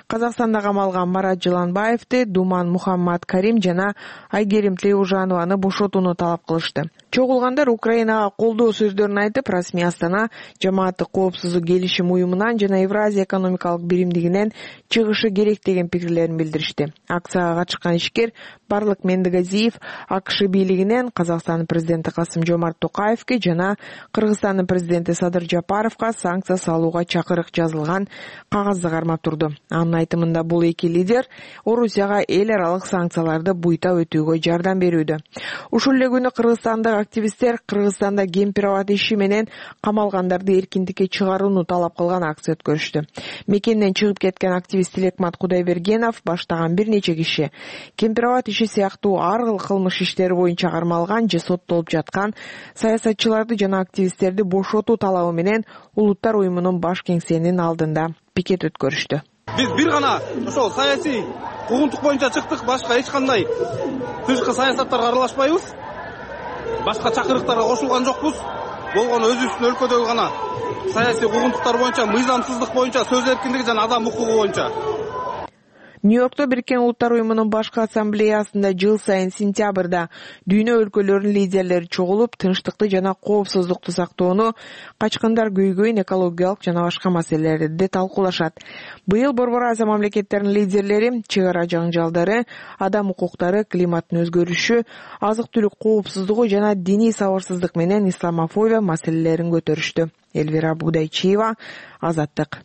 Казакстанда камалган Марат Жыланбаевди, Думан Мухаммад Карим жана Айгерим Тлеужанованы бошотууну талап кылышты. Чогулгандар Украинага колдоо сөздөрүн айтып, расмий Астана жамааттык коопсуздук келишим уюмунан жана Евразия экономикалык биримдигинен чыгышы керек деген пикирлерин билдиришти. Акцияга катышкан ишкер Барлык Мендигазиев АКШ бийлигинен Казакстандын президенти Касым-Жомарт Токаевге жана Кыргызстандын президенти Садыр Жапаровго санкция салууга чакырык жазылган кагазды кармап турду. Анын айтымында бул эки лидер Орусияга эл аралык санкцияларды буйта өтүүгө жардам берүүдө. Ушул эле күнү кыргызстандык активисттер Кыргызстанда кемпир-абад иши менен камалгандарды эркиндикке чыгарууну талап кылган акция өткөрүштү. Мекенден чыгып кеткен активист Тилекмат Кудайбергенов баштаган бир нече киши кемпир-абад иши сыяктуу ар кыл кылмыш иштери боюнча кармалган же соттолуп жаткан саясатчыларды жана активисттерди бошотуу талабы менен Улуттар уюмунун баш кеңсенин алдында пикет өткөрүштү. Биз бир гана ошол саясий куугунтук боюнча чыктык, башка эч кандай тышкы саясаттарга аралашпайбыз. Башка чакырыктарга кошулган жокпуз. Болгону өзүбүздүн өлкөдөгү гана саясий куугунтуктар боюнча, мыйзамсыздык боюнча, сөз эркиндиги жана адам укугу боюнча. Нью-Йоркто Бириккен Улуттар уюмунун башкы ассамблеясында жыл сайын сентябрда дүйнө өлкөлөрүнүн лидерлери чогулуп, тынчтыкты жана коопсуздукту сактоону, качкындар көйгөйүн, экологиялык жана башка маселелерди талкуулашат. Быйыл Борбор Азия мамлекеттеринин лидерлери чек ара жаңжалдары, адам укуктары, климаттын өзгөрүшү, азык-түлүк коопсуздугу жана диний сабырсыздык менен исламофобия маселелерин көтөрүштү. Элвира Будайчиева, Азаттык.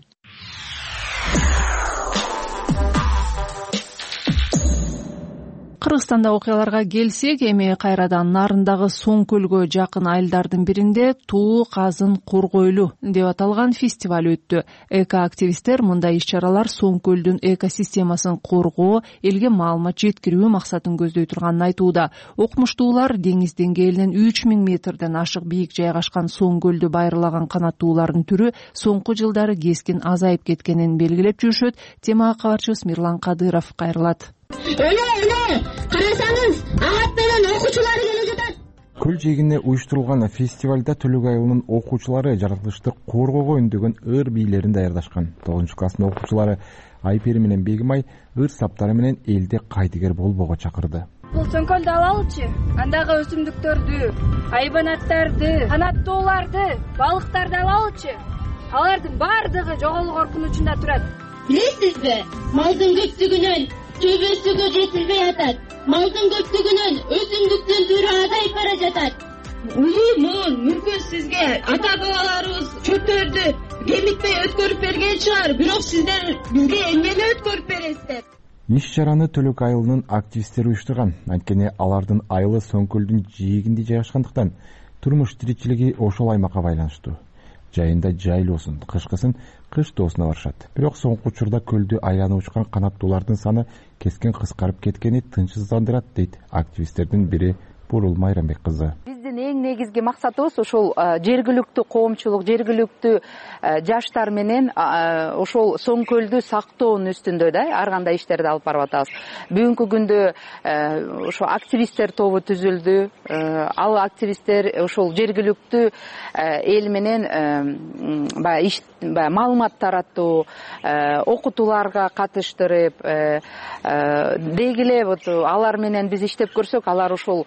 Кыргызстанда окуяларга келсек, эми кайрадан Нарындагы Соң көлгө жакын айылдардын биринде Туу казын коргойлу деп аталган фестиваль өттү. Эко-активисттер мындай иш-чаралар Соң көлдүн экосистемасын коргоо, элге маалымат жеткирүү максатын көздөй турганын айтууда. Окумуштуулар деңиз деңгээлинен 3000 метрден ашык бийик жайгашкан Соң көлдү байырлаган канаттуулардын түрү соңку жылдары кескин азайып кеткенин белгилеп жүрүшөт. Темага кабарчыбыз Мирлан Кадыров кайрылат. Карасаңыз, агат менен окуучулар келе жатат. Көл жээгине уюштурулган фестивалда Төлөк айылынын окуучулары жаратылышты коргоого үндөгөн ыр бийлерин даярдашкан. 9-класстын окуучулары Айпери менен Бегимай ыр саптары менен элди кайдыгер болбоого чакырды. Бул Соң көлдү алалычы, андагы өсүмдүктөрдү, айбанаттарды, канаттууларды, балыктарды алалычы. Алардын бардыгы жоголуу коркунучунда турат. Билесизби, малдын көптүгүнөн төбөсүгө жетилбей атат. Малдын көптүгүнөн өсүмдүктүн түрү азайып бара жатат. Улуу моон мүмкүн сизге ата бабаларыбыз чөптөрдү кемитпей өткөрүп берген чыгар, бирок сиздер бизге эмнени өткөрүп бересиздер? Иш-чараны Төлөк айылынын активисттери уюштурган. Анткени алардын айылы Соң көлдүн жээгинде жайгашкандыктан турмуш тиричилиги ошол аймакка байланыштуу. Жайында жайлоосун, кышкысын кыштоосуна барышат. Бирок соңку учурда көлдү айланып учкан канаттуулардын саны кескен кыскарып кеткени тынчсыздандырат, дейт активисттердин бири Бурул Майрамбек кызы. Биздин эң негизги максатыбыз ошол жергиликтүү коомчулук, жергиликтүү жаштар менен ошол Соң көлдү сактоонун үстүндө да ар кандай иштерди алып барып атабыз. Бүгүнкү күндө ошо активисттер тобу түзүлдү. Ал активисттер ошол жергиликтүү эл менен баягы маалымат таратуу, окутууларга катыштырып, дегиле вот алар менен биз иштеп көрсөк, алар ошол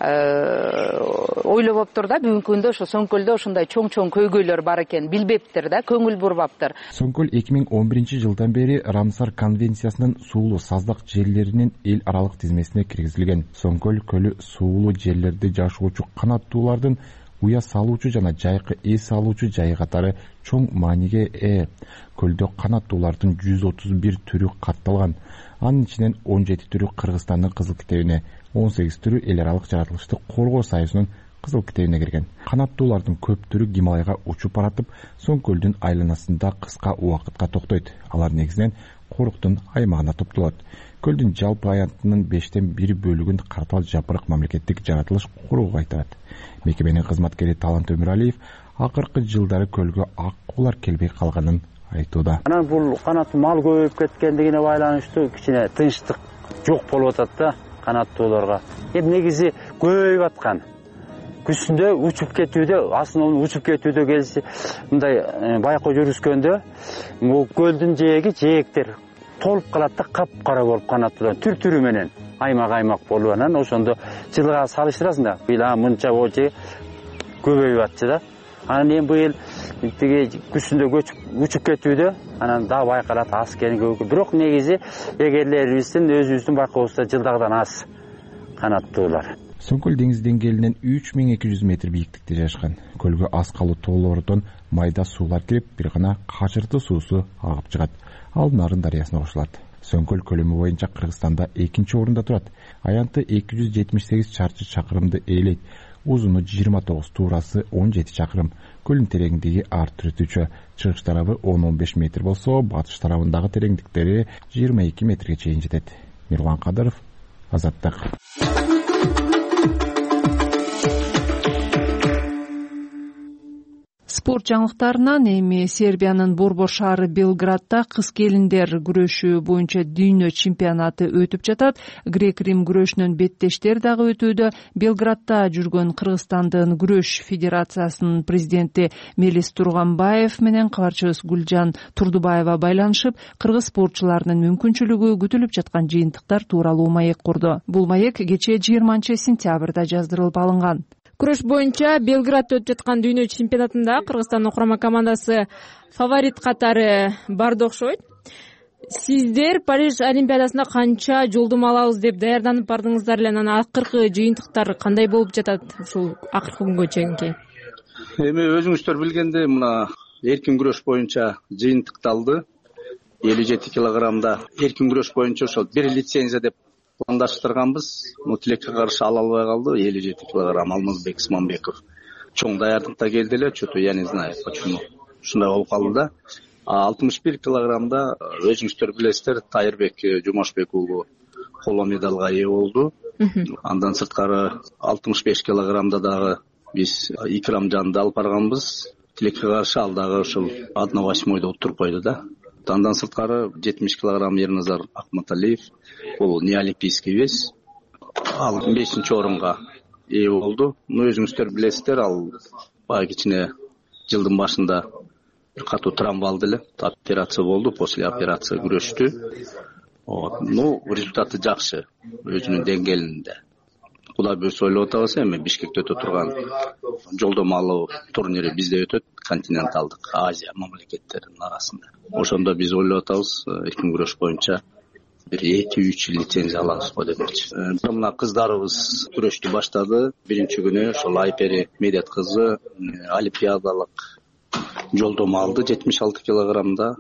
ойлоп да бүгүнкү күндө ошо Соң көлдө ошондой чоң көйгөйлөр бар экен билбептир да, көңүл бурбаптыр. Соң көл 2011 жылдан бери Рамсар конвенциясынын суулуу саздак жерлеринин эл аралык тизмесине киргизилген. Соң көлү суулуу жерлерде жашоочу канаттуулардын уя салуучу жана жайкы эс алуучу жайы катары чоң мааниге ээ. Көлдө канаттуулардын 131 түрү катталган. Анын ичинен 17 түрү Кыргызстандын кызыл китебине, 18 түрү эл аралык жаратылышты коргоо союзунун кызыл китебине кирген. Канаттуулардын көп түрү Гималайга учуп баратып, Соң көлдүн айланасында кыска убакытка токтойт. Алар негизинен Коруктун аймагына топтолот. Көлдүн жалпы аянтынын 5тен 1 бөлүгүн Картал Жапырак мамлекеттик жаратылыш коргоого кайтарат. Мекеменин кызматкери Талант Өмүралиев акыркы жылдары көлгө аккуулар келбей калганын айтууда. Анан бул канаттуу мал көбөйүп кеткендигине байланыштуу кичине тынчтык жок болуп атат да канаттууларга. Эми негизи көбөйүп аткан. Күзүндө учуп кетүүдө, основной учуп кетүүдө келсе, мындай байкоо жүрүскөндө, бул көлдүн жээги жээктер толуп калат да, капкара болуп канаттуудан түр түрү менен аймак болуп, анан ошондо жылга салыштырасың да, быйыл мынча болчу көбөйүп атчы да. Анан эми быйыл тиги күзүндө учуп кетүүдө анан да байкалат аз экени көбөйгөн. Бирок негизи эгерлерибиздин өзүбүздүн байкообузда жылдагыдан аз канаттуулар. Сөңкөл деңиз деңгээлинен 3200 метр бийиктикте жайгашкан. Көлгө аз калуу тоолордон майда суулар кирип, бир гана качырты суусу агып чыгат. Ал Нарын дарыясына кошулат. Сөңкөл көлөмү боюнча Кыргызстанда 2-орунда турат. Аянты 278 чарчы чакырымды ээлейт. Узуну 29, туурасы 17 чакырым. Көлдүн тереңдиги ар түрдүүчө. Чыгыш тарабы 10-15 метр болсо, батыш тарабындагы тереңдиктери 22 метрге чейин жетет. Мирлан Кадыров, Азаттык. Спорт жаңылыктарынан эми Сербиянын борбор шаары Белградда кыз келиндер күрөшү боюнча дүйнө чемпионаты өтүп жатат. Грек-Рим күрөшүнөн беттештер дагы өтүүдө. Белградда жүргөн Кыргызстандын күрөш федерациясынын президенти Мелис Турганбаев менен кабарчыбыз Гүлжан Турдубаева байланышып, кыргыз спортчуларынын мүмкүнчүлүгү күтүлүп жаткан жыйынтыктар тууралуу маек курду. Бул маек кечээ 20-сентябрда жаздырылып алынган. Күрөш боюнча Белградда өтүп жаткан дүйнө чемпионатында Кыргызстандын курама командасы фаворит катары барды окшойт. Сиздер Париж Олимпиадасына канча жолдомо алабыз деп даярданып бардыңыздар эле, анан акыркы жыйынтыктар кандай болуп жатат ушул акыркы күнгө чейинки? Эми өзүңүздөр билгендей, мына эркин күрөш боюнча жыйынтыкталды. 57 килограммда эркин күрөш боюнча ошол бир лицензия деп пландаштырганбыз. Тилекке каршы ала албай калды. 57 килограмм Алмазбек Исманбеков чоң даярдыкта келди эле. Что-то я не знаю почему. Ушундай болуп калды да. 61 килограммда өзүңүздөр билесиздер, Тайырбек Жумашбек уулу коло медалга ээ болду. Андан сырткары 65 килограммда дагы биз Икрамжанды алып барганбыз. Тилекке каршы ал дагы ушул 1/8 отуруп койду да. Андан сырткары 70 килограмм Ерназар Акматалиев, бул неолимпийский вес. Ал 5-орунга ээ болду. Өзүңүздөр билесиздер, ал баягы кичине жылдын башында бир катуу травма алды эле. Операция болду, после операция күрөштү. Результаты жакшы өзүнүн деңгээлинде. Кудай буйрса ойлоп атабыз, эми Бишкекте өтө турган жолдомо алуу турнири бизде өтөт, континенталдык Азия мамлекеттеринин арасында. Ошондо биз ойлоп атабыз, эркин күрөш боюнча бир 2-3 лицензия алабыз го депчи. Мына кыздарыбыз күрөштү баштады. Биринчи күнү ошол Айпери Медет кызы олимпиадалык жолдомо алды. 76 килограммда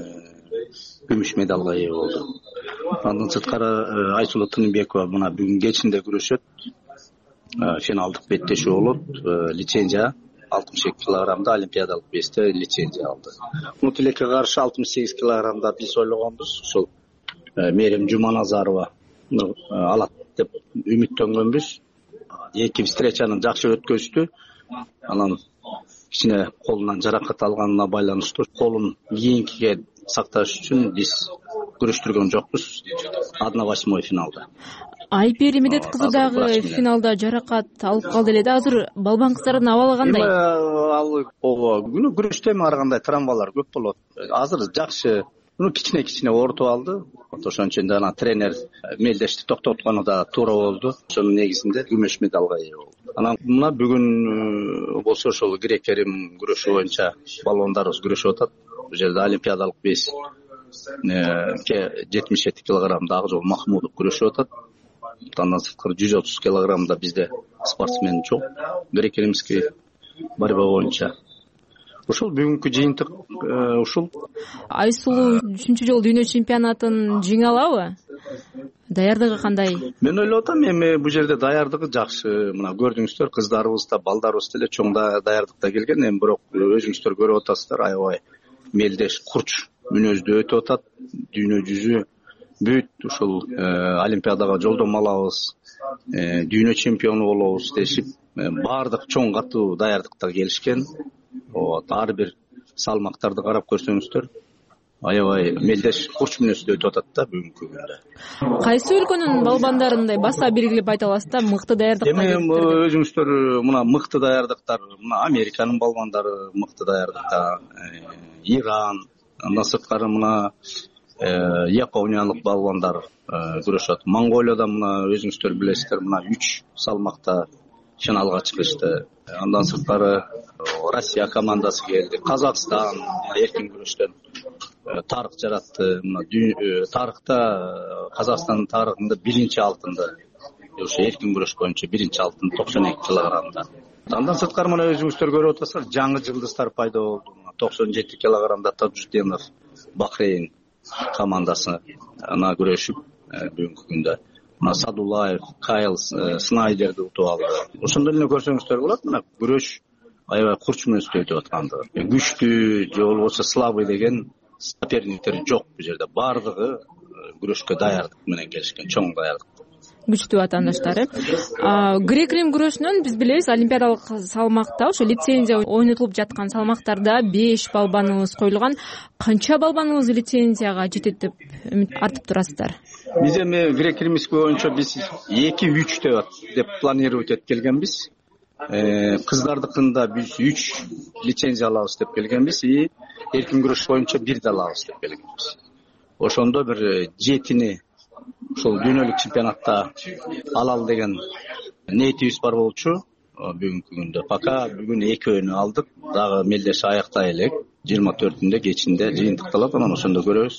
күмүш медалга ээ болду. Андан сырткары Айсулу Тыныбекова мына бүгүн кечинде күрөшөт. Финалдык беттешүү болот. Лицензия 62 килограммда олимпиадалык весте лицензия алды. Тилекке каршы 68 килограммда биз ойлогонбуз, ошол Мерим Жуманазарова алат деп үмүттөнгөнбүз. Эки встречаны жакшы өткөздү. Анан кичине колунан жаракат алганына байланыштуу колун кийинкиге сакташ үчүн биз күрөштүргөн жокпуз. 1/8 финалда. Айпери Медет кызы дагы финалда жаракат алып калды эле да. Азыр балбан кыздардын абалы кандай? Күрөштө ар кандай травмалар көп болот. Азыр жакшы. Кичине оорутуп алды. Ошон үчүн да тренер мелдешти токтоткону да туура болду. Ошонун негизинде күмүш медалга ээ болду. Анан мына бүгүн болсо ошол грек-рим күрөшү боюнча балуандарыбыз күрөшүп атат. Бул жерде олимпиадалык вес 77 килограммда Акжол Махмудов күрөшүп атат. Андан сырткары 130 килограммда бизде спортсмен жок. Грек-римский борьба боюнча. Ушул бүгүнкү жыйынтык ушул. Айсулуу 3-жолу дүйнө чемпионатын жеңе алабы? Даярдыгы кандай? Мен ойлоп атам, эми бул жерде даярдыгы жакшы. Мына көрдүңүздөр, кыздарыбыз да, балдарыбыз деле чоң даярдыкта келген. Эми бирок өзүңүздөр көрүп атасыздар, аябай мелдеш, курч мүнөздүү өтүп атат. Дүйнө жүзү бүт ушул олимпиадага жолдомо алабыз, дүйнө чемпиону болобуз дешип, баардык чоң катуу даярдыкта келишкен. Ар бир салмактарды карап көрсөңүздөр, аябай мелдеш, курч мүнөздүү өтүп атат да бүгүнкү күндө. Кайсы өлкөнүн балбандарындай баса белгилеп айта аласыз да, мыкты даярдыкта? Эми өзүңүздөр мына мыкты даярдыктар, мына Американын балбандары мыкты даярдыкта, Иран, андан сырткары мына япониялык балбандар күрөшөт. Монголияда мына өзүңүздөр билесиздер, мына 3 салмакта финалга чыгышты. Андан сырткары Россия командасы келди. Казакстан эркин күрөштөн тарых жаратты. Мына тарыхта Казакстандын тарыхында биринчи алтынды. Ошо эркин күрөш боюнча биринчи алтын 92 килограммда. Андан сырткары мына өзүңүздөр көрүп атасыздар, жаңы жылдыздар пайда болду. 97 килограммда Таджуддинов Бахрейн командасы күрөшүп бүгүнкү күндө Садулаев, Кайл Снайдерди утуп алды. Ошондой эле көрсөңүздөр болот. Мына күрөш аябай курч мүнөздө өтүп аткандыгы. Күчтүү же болбосо слабый деген соперниктер жок бул жерде. Бардыгы күрөшкө даярдык менен келишкен, чоң даярдык. Күчтүү атаандаштары. Грек-рим күрөшүнөн биз билебиз, олимпиадалык салмакта, ошо лицензия ойнотулуп жаткан салмактарда 5 балбаныбыз коюлган. Канча балбаныбыз лицензияга жетет деп артып турасыздар? Биз эми грек-римский боюнча биз 2-3 деп планировать этип келгенбиз. Кыздардыкында биз 3 лицензия алабыз деп келгенбиз, эркин күрөш боюнча 1 алабыз деп келгенбиз. Ошондо бир 7-ни ошол дүйнөлүк чемпионатта алалы деген ниетибиз бар болчу. Бүгүнкү күндө пока бүгүн 2-өнү алдык. Дагы мелдеш аяктай элек. 24-үндө кечинде жыйынтыкталат, анан ошондо көрөбүз.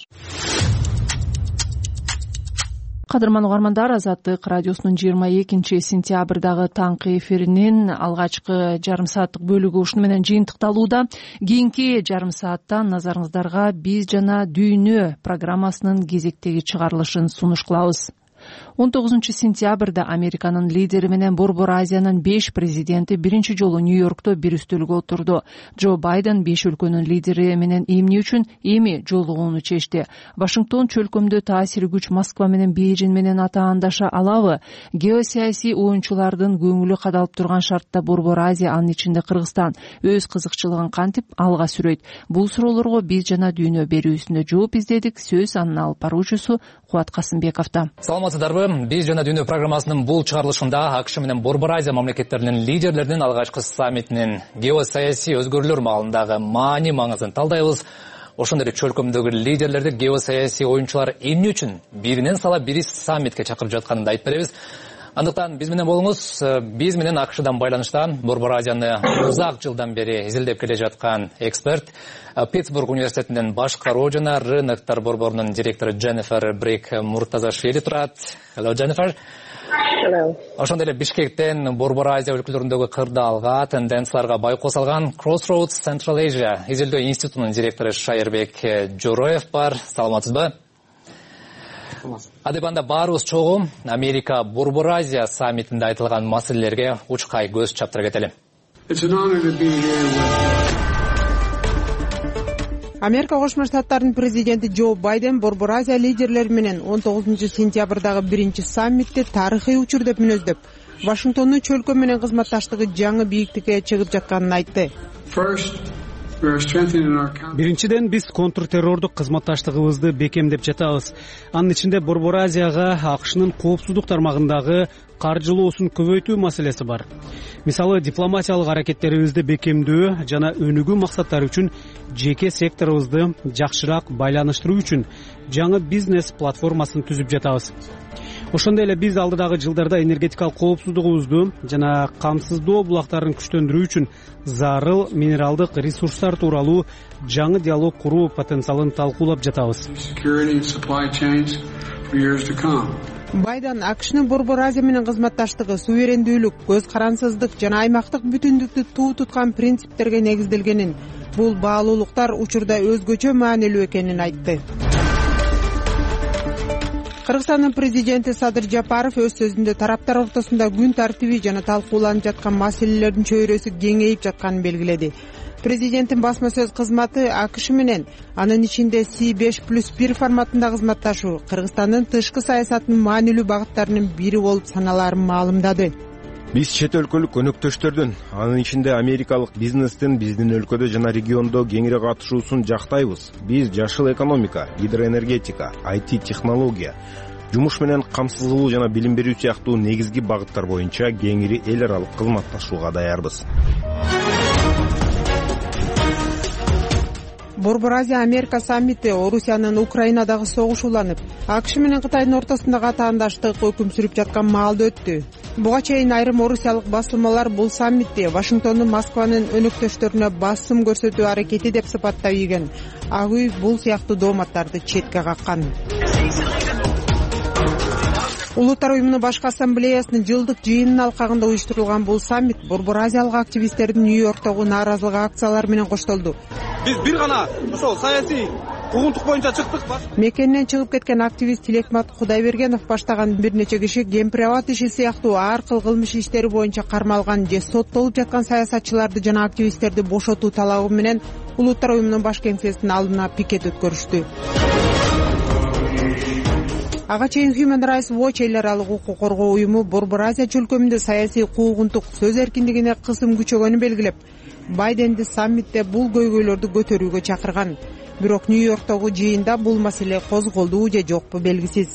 Кадырман угармандар, Азаттык радиосунун 22 сентябрдагы таңкы эфиринин алгачкы жарым сааттык бөлүгү ушуну менен жыйынтыкталууда. Кийинки жарым саатта назарыңыздарга биз жана дүйнө программасынын кезектеги чыгарылышын сунуш кылабыз. 19 сентябрда Американын лидери менен Борбор Азиянын 5 президенти биринчи жолу Нью-Йоркто бир үстөлгө отурду. Джо Байден 5 өлкөнүн лидери менен эмне үчүн эми жолугууну чечти. Вашингтон чөлкөмдө таасири күч Москва менен Бейжин менен атаандаша алабы? Геосаясий оюнчулардын көңүлү кадалып турган шартта Борбор Азия, анын ичинде Кыргызстан өз кызыкчылыгын кантип алга сүрөйт? Бул суроолорго биз жана дүйнө берүүсүндө жооп издедик. Сөз анын алып баруучусу Кубат Касымбековдо. Саламатсыздарбы? Биз жана дүйнө программасынын бул чыгарылышында АКШ менен Борбор Азия мамлекеттеринин лидерлеринин алгачкы саммитинин геосаясий өзгөрүүлөр маалындагы маани маңызын талдайбыз. Ошондой эле чөлкөмдөгү лидерлерди геосаясий оюнчулар эмне үчүн биринен сала бири саммитке чакырып жатканын да айтып беребиз. Андыктан биз менен болуңуз. Биз менен АКШдан байланышта Борбор Азияны узак жылдан бери изилдеп келе жаткан эксперт, Питтсбург университетинин башкаруу жана рыноктор борборунун директору Дженнифер Брик Муртазашвили турат. Hello, Jennifer. Hello. Ошондой эле Бишкектен Борбор Азия өлкөлөрүндөгү кырдаалга, тенденцияларга байкоо салган Crossroads Central Asia изилдөө институтунун директору Шайырбек Жороев бар. Саламатсызбы? Адебанда баарыбыз чогуу Америка Борбор Азия саммитинде айтылган маселелерге учкай көз чаптыра кетели. Америка Кошмо Штаттарынын президенти Джо Байден Борбор Азия лидерлери менен 19 сентябрдагы биринчи саммитти тарыхый учур деп мүнөздөп, Вашингтондун чөлкөм менен кызматташтыгы жаңы бийиктикке чыгып жатканын айтты. Биринчиден, биз контртеррордук кызматташтыгыбызды бекемдеп жатабыз. Анын ичинде Борбор Азияга АКШнын коопсуздук тармагындагы каржылоосун көбөйтүү маселеси бар. Мисалы, дипломатиялык аракеттерибизди бекемдөө жана өнүгүү максаттары үчүн жеке секторубузду жакшыраак байланыштыруу үчүн жаңы бизнес платформасын түзүп жатабыз. Ошондой эле биз алдыдагы жылдарда энергетикалык коопсуздугубузду жана камсыздоо булактарын күчтөндүрүү үчүн зарыл минералдык ресурстар тууралуу жаңы диалог куруу потенциалын талкуулап жатабыз. Байден АКШнын Борбор Азия менен кызматташтыгы суверендүүлүк, көз карансыздык жана аймактык бүтүндүктү туу туткан принциптерге негизделгенин, бул баалуулуктар учурда өзгөчө маанилүү экенин айтты. Кыргызстандын президенти Садыр Жапаров өз сөзүндө тараптар ортосунда күн тартиби жана талкууланып жаткан маселелердин чөйрөсү кеңейип жатканын белгиледи. Президенттин басма сөз кызматы АКШ менен анын ичинде C5+1 форматында кызматташуу Кыргызстандын тышкы саясатынын маанилүү багыттарынын бири болуп саналаарын маалымдады. Биз чет өлкөлүк өнөктөштөрдүн, анын ичинде америкалык бизнестин биздин өлкөдө жана региондо кеңири катышуусун жактайбыз. Биз жашыл экономика, гидроэнергетика, IT технология, жумуш менен камсыздоо жана билим берүү сыяктуу негизги багыттар боюнча кеңири эл аралык кызматташууга даярбыз. Борбор Азия Америка саммити Орусиянын Украинадагы согуш уланып, АКШ менен Кытайдын ортосундагы атаандаштык өкүм сүрүп жаткан маалда өттү. Буга чейин айрым орусиялык басылмалар бул саммитти Вашингтондун Москванын өнөктөштөрүнө басым көрсөтүү аракети деп сыпаттап ийген. Ак үй бул сыяктуу дооматтарды четке каккан. Улуттар уюмунун башкы ассамблеясынын жылдык жыйынынын алкагында уюштурулган бул саммит Борбор Азиялык активисттердин Нью-Йорктогу нааразылык акциялары менен коштолду. Биз бир гана ошол саясий куугунтук боюнча чыктык. Мекенинен чыгып кеткен активист Тилекмат Кудайбергенов баштаган бир нече киши кемпир-абад иши сыяктуу ар кыл кылмыш иштери боюнча кармалган же соттолуп жаткан саясатчыларды жана активисттерди бошотуу талабы менен Улуттар уюмунун баш кеңсесинин алдына пикет өткөрүштү. Ага чейин Human Rights Watch эл аралык укук коргоо уюму Борбор Азия чөлкөмүндө саясий куугунтук, сөз эркиндигине кысым күчөгөнүн белгилеп, Байденди саммитте бул көйгөйлөрдү көтөрүүгө чакырган. Бирок Нью-Йорктогу жыйында бул маселе козголду же жокпу белгисиз.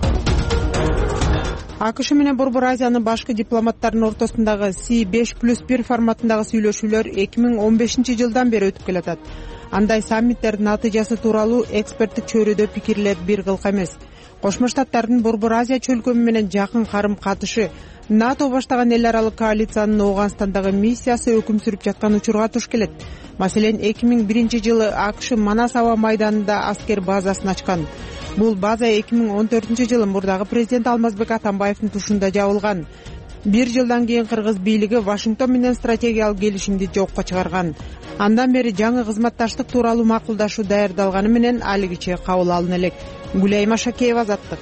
АКШ менен Борбор Азиянын башкы дипломаттарынын ортосундагы C5+1 форматындагы сүйлөшүүлөр 2015 жылдан бери өтүп келатат. Андай саммиттердин натыйжасы тууралуу эксперттик чөйрөдө пикирлер бир кылка эмес. Кошмо Штаттардын Борбор Азия чөлкөмү менен жакын карым катышы, НАТО баштаган эл аралык коалициянын Ооганстандагы миссиясы өкүм сүрүп жаткан учурга туш келет. Маселен, 2001 жылы АКШ Манас аба майданында аскер базасын ачкан. Бул база 2014 жылы мурдагы президент Алмазбек Атамбаевдин тушунда жабылган. Бир жылдан кийин кыргыз бийлиги Вашингтон менен стратегиялык келишимди жокко чыгарган. Андан бери жаңы кызматташтык тууралуу макулдашуу даярдалганы менен алигиче кабыл алына элек. Гүлайма Шакеева, Азаттык.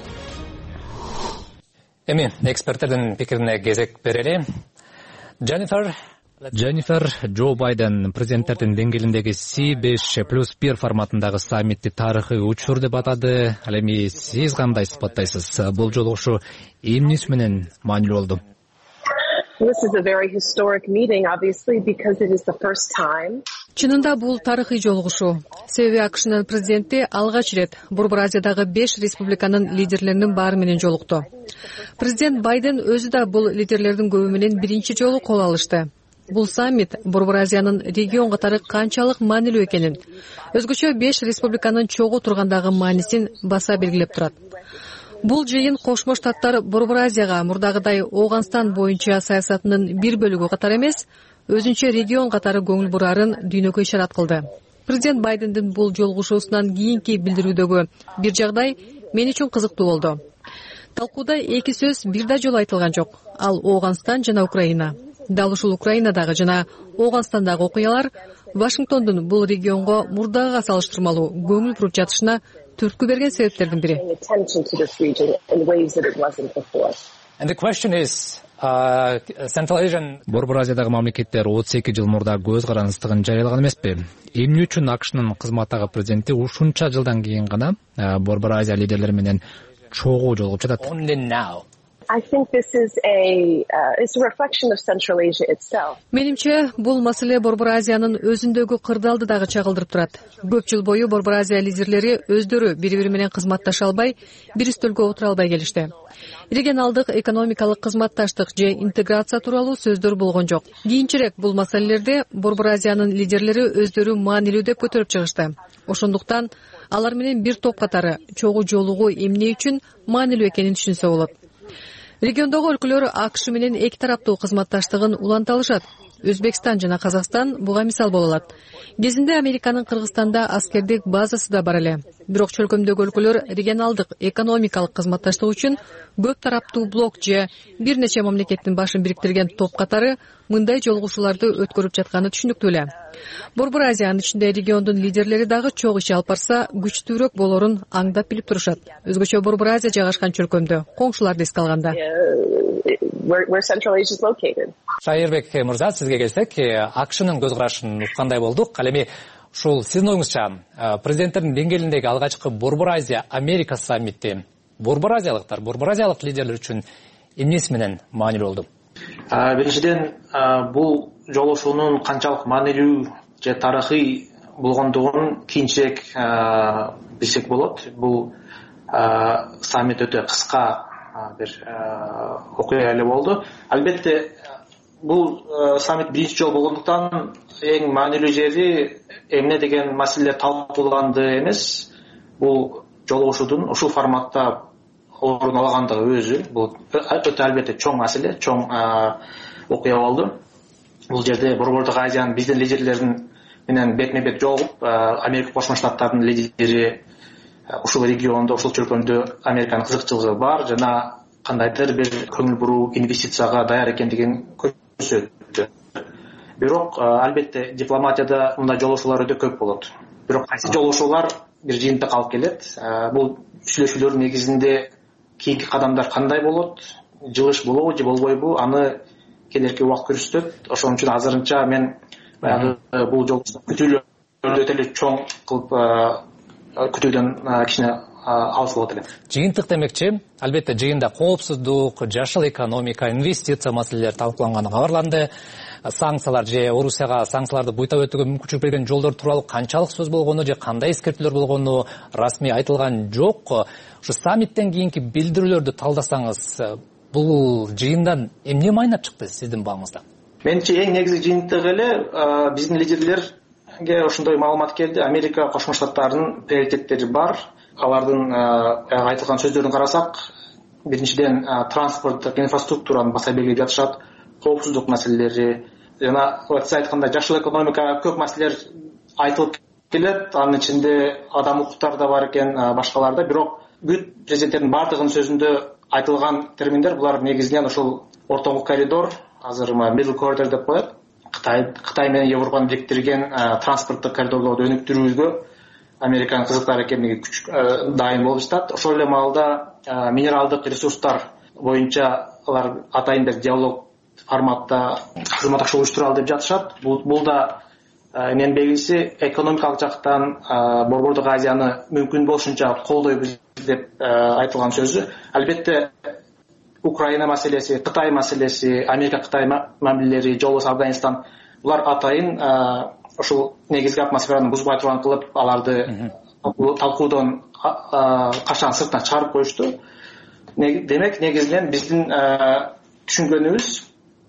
Эми эксперттердин пикирине кезек берели. Дженнифер Джо Байден президенттердин деңгээлиндеги C5+1 форматындагы саммитти тарыхый учур деп атады. Ал эми сиз кандай сыпаттайсыз? Бул жолугушуу эмнеси менен маанилүү болду? Чынында бул тарыхый жолугушуу. Себеби АКШнын президенти алгач ирет Борбор Азиядагы 5 республиканын лидерлеринин баары менен жолукту. Президент Байден өзү да бул лидерлердин көбү менен биринчи жолу кол алышты. Бул саммит Борбор Азиянын регион катары канчалык маанилүү экенин, өзгөчө 5 республиканын чогуу тургандагы маанисин баса белгилеп турат. Бул жыйын Кошмо Штаттар Борбор Азияга мурдагыдай Ооганстан боюнча саясатынын бир бөлүгү катары эмес, өзүнчө регион катары көңүл бурарын дүйнөгө ишарат кылды. Президент Байдендин бул жолугушуусунан кийинки билдирүүдөгү бир жагдай мен үчүн кызыктуу болду. Талкууда эки сөз бир да жолу айтылган жок. Ал Ооганстан жана Украина. Дал ушул Украинадагы жана Ооганстандагы окуялар Вашингтондун бул регионго мурдагыга салыштырмалуу көңүл буруп жатышына түрткү берген себептердин бири. Борбор Азиядагы мамлекеттер 32 жыл мурда көз карандыстыгын жарыялаган эмеспи? Эмне үчүн АКШнын кызматтагы президенти ушунча жылдан кийин гана Борбор Азия лидерлери менен чогуу жолугуп жатат? Менимче, бул маселе Борбор Азиянын өзүндөгү кырдаалды дагы чагылдырып турат. Көп жыл бою Борбор Азия лидерлери өздөрү бири-бири менен кызматташа албай, бир үстөлгө отура албай келишти. Регионалдык экономикалык кызматташтык же интеграция тууралуу сөздөр болгон жок. Кийинчерээк бул маселелерди Борбор Азиянын лидерлери өздөрү маанилүү деп көтөрүп чыгышты. Ошондуктан алар менен бир топ катары чогуу жолугуу эмне үчүн маанилүү экенин түшүнсө болот. Региондогу өлкөлөр АКШ менен эки тараптуу кызматташтыгын уланта алышат. Өзбекстан жана Казакстан буга мисал боло алат. Кезинде Американын Кыргызстанда аскердик базасы да бар эле. Бирок чөлкөмдөгү өлкөлөр регионалдык экономикалык кызматташтык үчүн көп тараптуу блок же бир нече мамлекеттин башын бириктирген топ катары мындай жолугушууларды өткөрүп жатканы түшүнүктүү эле. Борбор Азиянын ичинде региондун лидерлери дагы чогуу иш алып барса, күчтүүрөөк болорун аңдап билип турушат. Өзгөчө Борбор Азия жайгашкан чөлкөмдө, коңшуларды эске алганда. Шайырбек мырза, сизге келсек, АКШнын көз карашын уккандай болдук. Ал эми ушул сиздин оюңузча президенттердин деңгээлиндеги алгачкы Борбор Азия Америка саммити Борбор Азиялыктар, Борбор Азиялык лидерлер үчүн эмнеси менен маанилүү болду? Биринчиден, бул жолугушуунун канчалык маанилүү же тарыхый болгондугун кийинчерээк билсек болот. Бул саммит өтө кыска бир окуя эле болду. Албетте, бул саммит биринчи жолу болгондуктан эң маанилүү жери эмне деген маселелер талкууланды эмес, бул жолугушуудун ушул форматта орун алгандыгы өзү бул өтө албетте чоң маселе, чоң окуя болду. Бул жерде Борбордук Азиянын биздин лидерлерин менен бетме бет жолугуп, Америка Кошмо Штаттарынын лидери ушул региондо, ушул чөлкөмдө Американын кызыкчылыгы бар жана кандайдыр бир көңүл буруу инвестицияга даяр экендигин көрсөттү. Бирок албетте дипломатияда мындай жолугушуулар өтө көп болот. Бирок кайсы жолугушуулар бир жыйынтыкка алып келет. Бул сүйлөшүүлөрдүн негизинде кийинки кадамдар кандай болот, жылыш болобу же болбойбу, аны келерки убакыт көрсөтөт. Ошон үчүн азырынча мен баягы бул жолугушуу күтүүлөрдү өтө эле чоң кылып күтүүдөн кичине алыс болот элем. Жыйынтык демекчи, албетте жыйында коопсуздук, жашыл экономика, инвестиция маселелери талкууланганы кабарланды. Санкциялар же Орусияга санкцияларды буйтап өтүүгө мүмкүнчүлүк берген жолдор тууралуу канчалык сөз болгону же кандай эскертүүлөр болгону расмий айтылган жок. Ушу саммиттен кийинки билдирүүлөрдү талдасаңыз, бул жыйындан эмне майнап чыкты сиздин бааңызда? Менимче эң негизги жыйынтыгы эле биздин лидерлерге ошондой маалымат келди. Америка Кошмо Штаттарынын приоритеттери бар. Алардын айтылган сөздөрүн карасак, биринчиден транспорттук инфраструктураны баса белгилеп жатышат, коопсуздук маселелери жана сиз айткандай жашыл экономика көп маселелер айтылып келет. Анын ичинде адам укуктары да бар экен, башкалар да. Бирок бүт президенттердин бардыгынын сөзүндө айтылган терминдер булар негизинен ошол ортоңку коридор, азыр middle corridor деп коет. Кытай менен Европаны бириктирген транспорттук коридорлорду өнүктүрүүгө Американын кызыктар экендиги күч дайым болуп жатат. Ошол эле маалда минералдык ресурстар боюнча алар атайын бир диалог форматта кызматташуу уюштуралы деп жатышат. Бул да менин белгиси экономикалык жактан Борбордук Азияны мүмкүн болушунча колдойбуз деп айтылган сөзү. Албетте Украина маселеси, Кытай маселеси, Америка-Кытай мамилелери, жолбос Афганистан булар атайын ошол негизги атмосфераны бузбай турган кылып, аларды талкуудон качан сыртына чыгарып коюшту. Демек, негизинен биздин түшүнгөнүбүз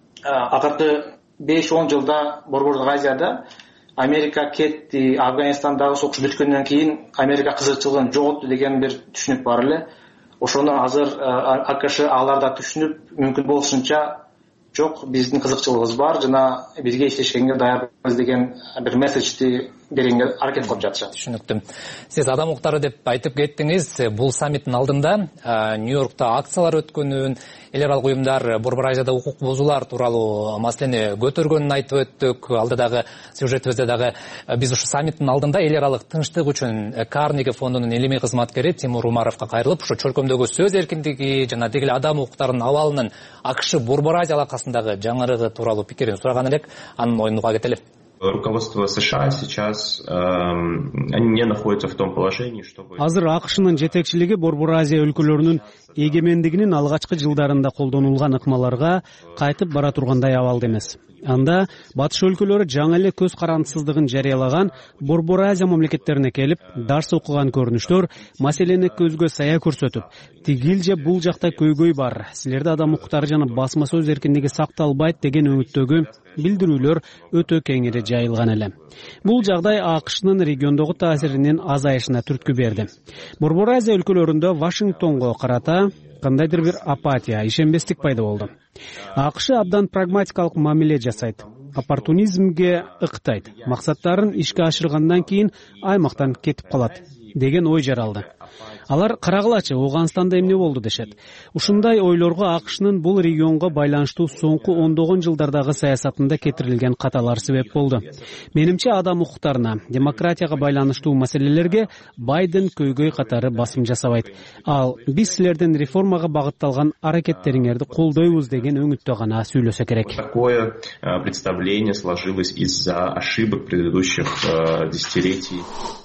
акыркы 5-10 жылда Борбордук Азияда Америка кетти, Афганистандагы согуш бүткөндөн кийин Америка кызыкчылыгын жоготту деген бир түшүнүк бар эле. Ошону азыр АКШ аларда түшүнүп, мүмкүн болушунча жок, биздин кызыкчылыгыбыз бар жана бизге иштешкенге даярбыз деген бир месседжди бергенге аракет кылып жатышат. Түшүнүктүү. Сиз адам укуктары деп айтып кеттиңиз. Бул саммиттин алдында Нью-Йоркто акциялар өткөнүн, эл аралык уюмдар Борбор Азияда укук бузуулар тууралуу маселени көтөргөнүн айтып өттүк. Алда дагы сюжетибизде дагы биз ушу саммиттин алдында эл аралык тынчтык үчүн Карнеги фондунун илимий кызматкери Тимур Умаровго кайрылып, ушу чөлкөмдөгү сөз эркиндиги жана деги эле адам укуктарынын абалынын АКШ Борбор Азия алакасындагы жаңырыгы тууралуу пикирин сураган элек. Анын оюн уга кетели. Руководство США сейчас они не находятся в том положении, чтобы... Азыр АКШнын жетекчилиги Борбор Азия өлкөлөрүнүн эгемендигинин алгачкы жылдарында колдонулган ыкмаларга кайтып бара тургандай абалда эмес. Анда батыш өлкөлөрү жаңы эле көз карандысыздыгын жарыялаган Борбор Азия мамлекеттерине келип, дарс окуган көрүнүштөр маселени көзгө сая көрсөтүп, тигил же бул жакта көйгөй бар, силерде адам укуктары жана басма сөз эркиндиги сакталбайт деген өңүттөгү билдирүүлөр өтө кеңири жайылган эле. Бул жагдай АКШнын региондогу таасиринин азайышына түрткү берди. Борбор Азия өлкөлөрүндө Вашингтонго карата кандайдыр бир апатия, ишенбестик пайда болду. АКШ абдан прагматикалык мамиле жасайт, оппортунизмге ыктайт, максаттарын ишке ашыргандан кийин аймактан кетип калат деген ой жаралды. Алар карагылачы, Ауганстанда эмне болду дешет. Ушундай ойлорго АКШнын бул регионго байланыштуу соңку ондогон жылдардагы саясатында кетирилген каталар себеп болду. Менимче адам укуктарына, демократияга байланыштуу маселелерге Байден көйгөй катары басым жасабайт. Ал биз силердин реформага багытталган аракеттериңерди колдойбуз деген өңүттө гана сүйлөсө керек. Такое представление сложилось из-за ошибок предыдущих десятилетий.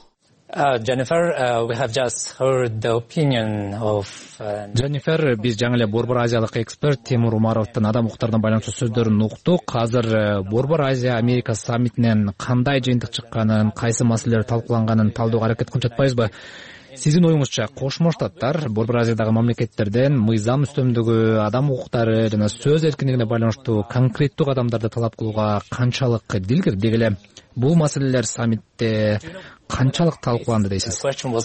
Jennifer, we have just heard the opinion of Jennifer. Биз жаңы эле Борбор Азиялык эксперт Тимур Умаровдун адам укуктарына байланыштуу сөздөрүн уктук. Азыр Борбор Азия Америка саммитинен кандай жыйынтык чыкканын, кайсы маселелер талкууланганын талдоого аракет кылып жатпайбызбы? Сиздин оюңузча Кошмо Штаттар Борбор Азиядагы мамлекеттерден мыйзам үстөмдүгү, адам укуктары жана сөз эркиндигине байланыштуу конкреттүү кадамдарды талап кылууга канчалык дилгир? Деги эле бул маселелер саммитте канчалык талкууланды дейсиз?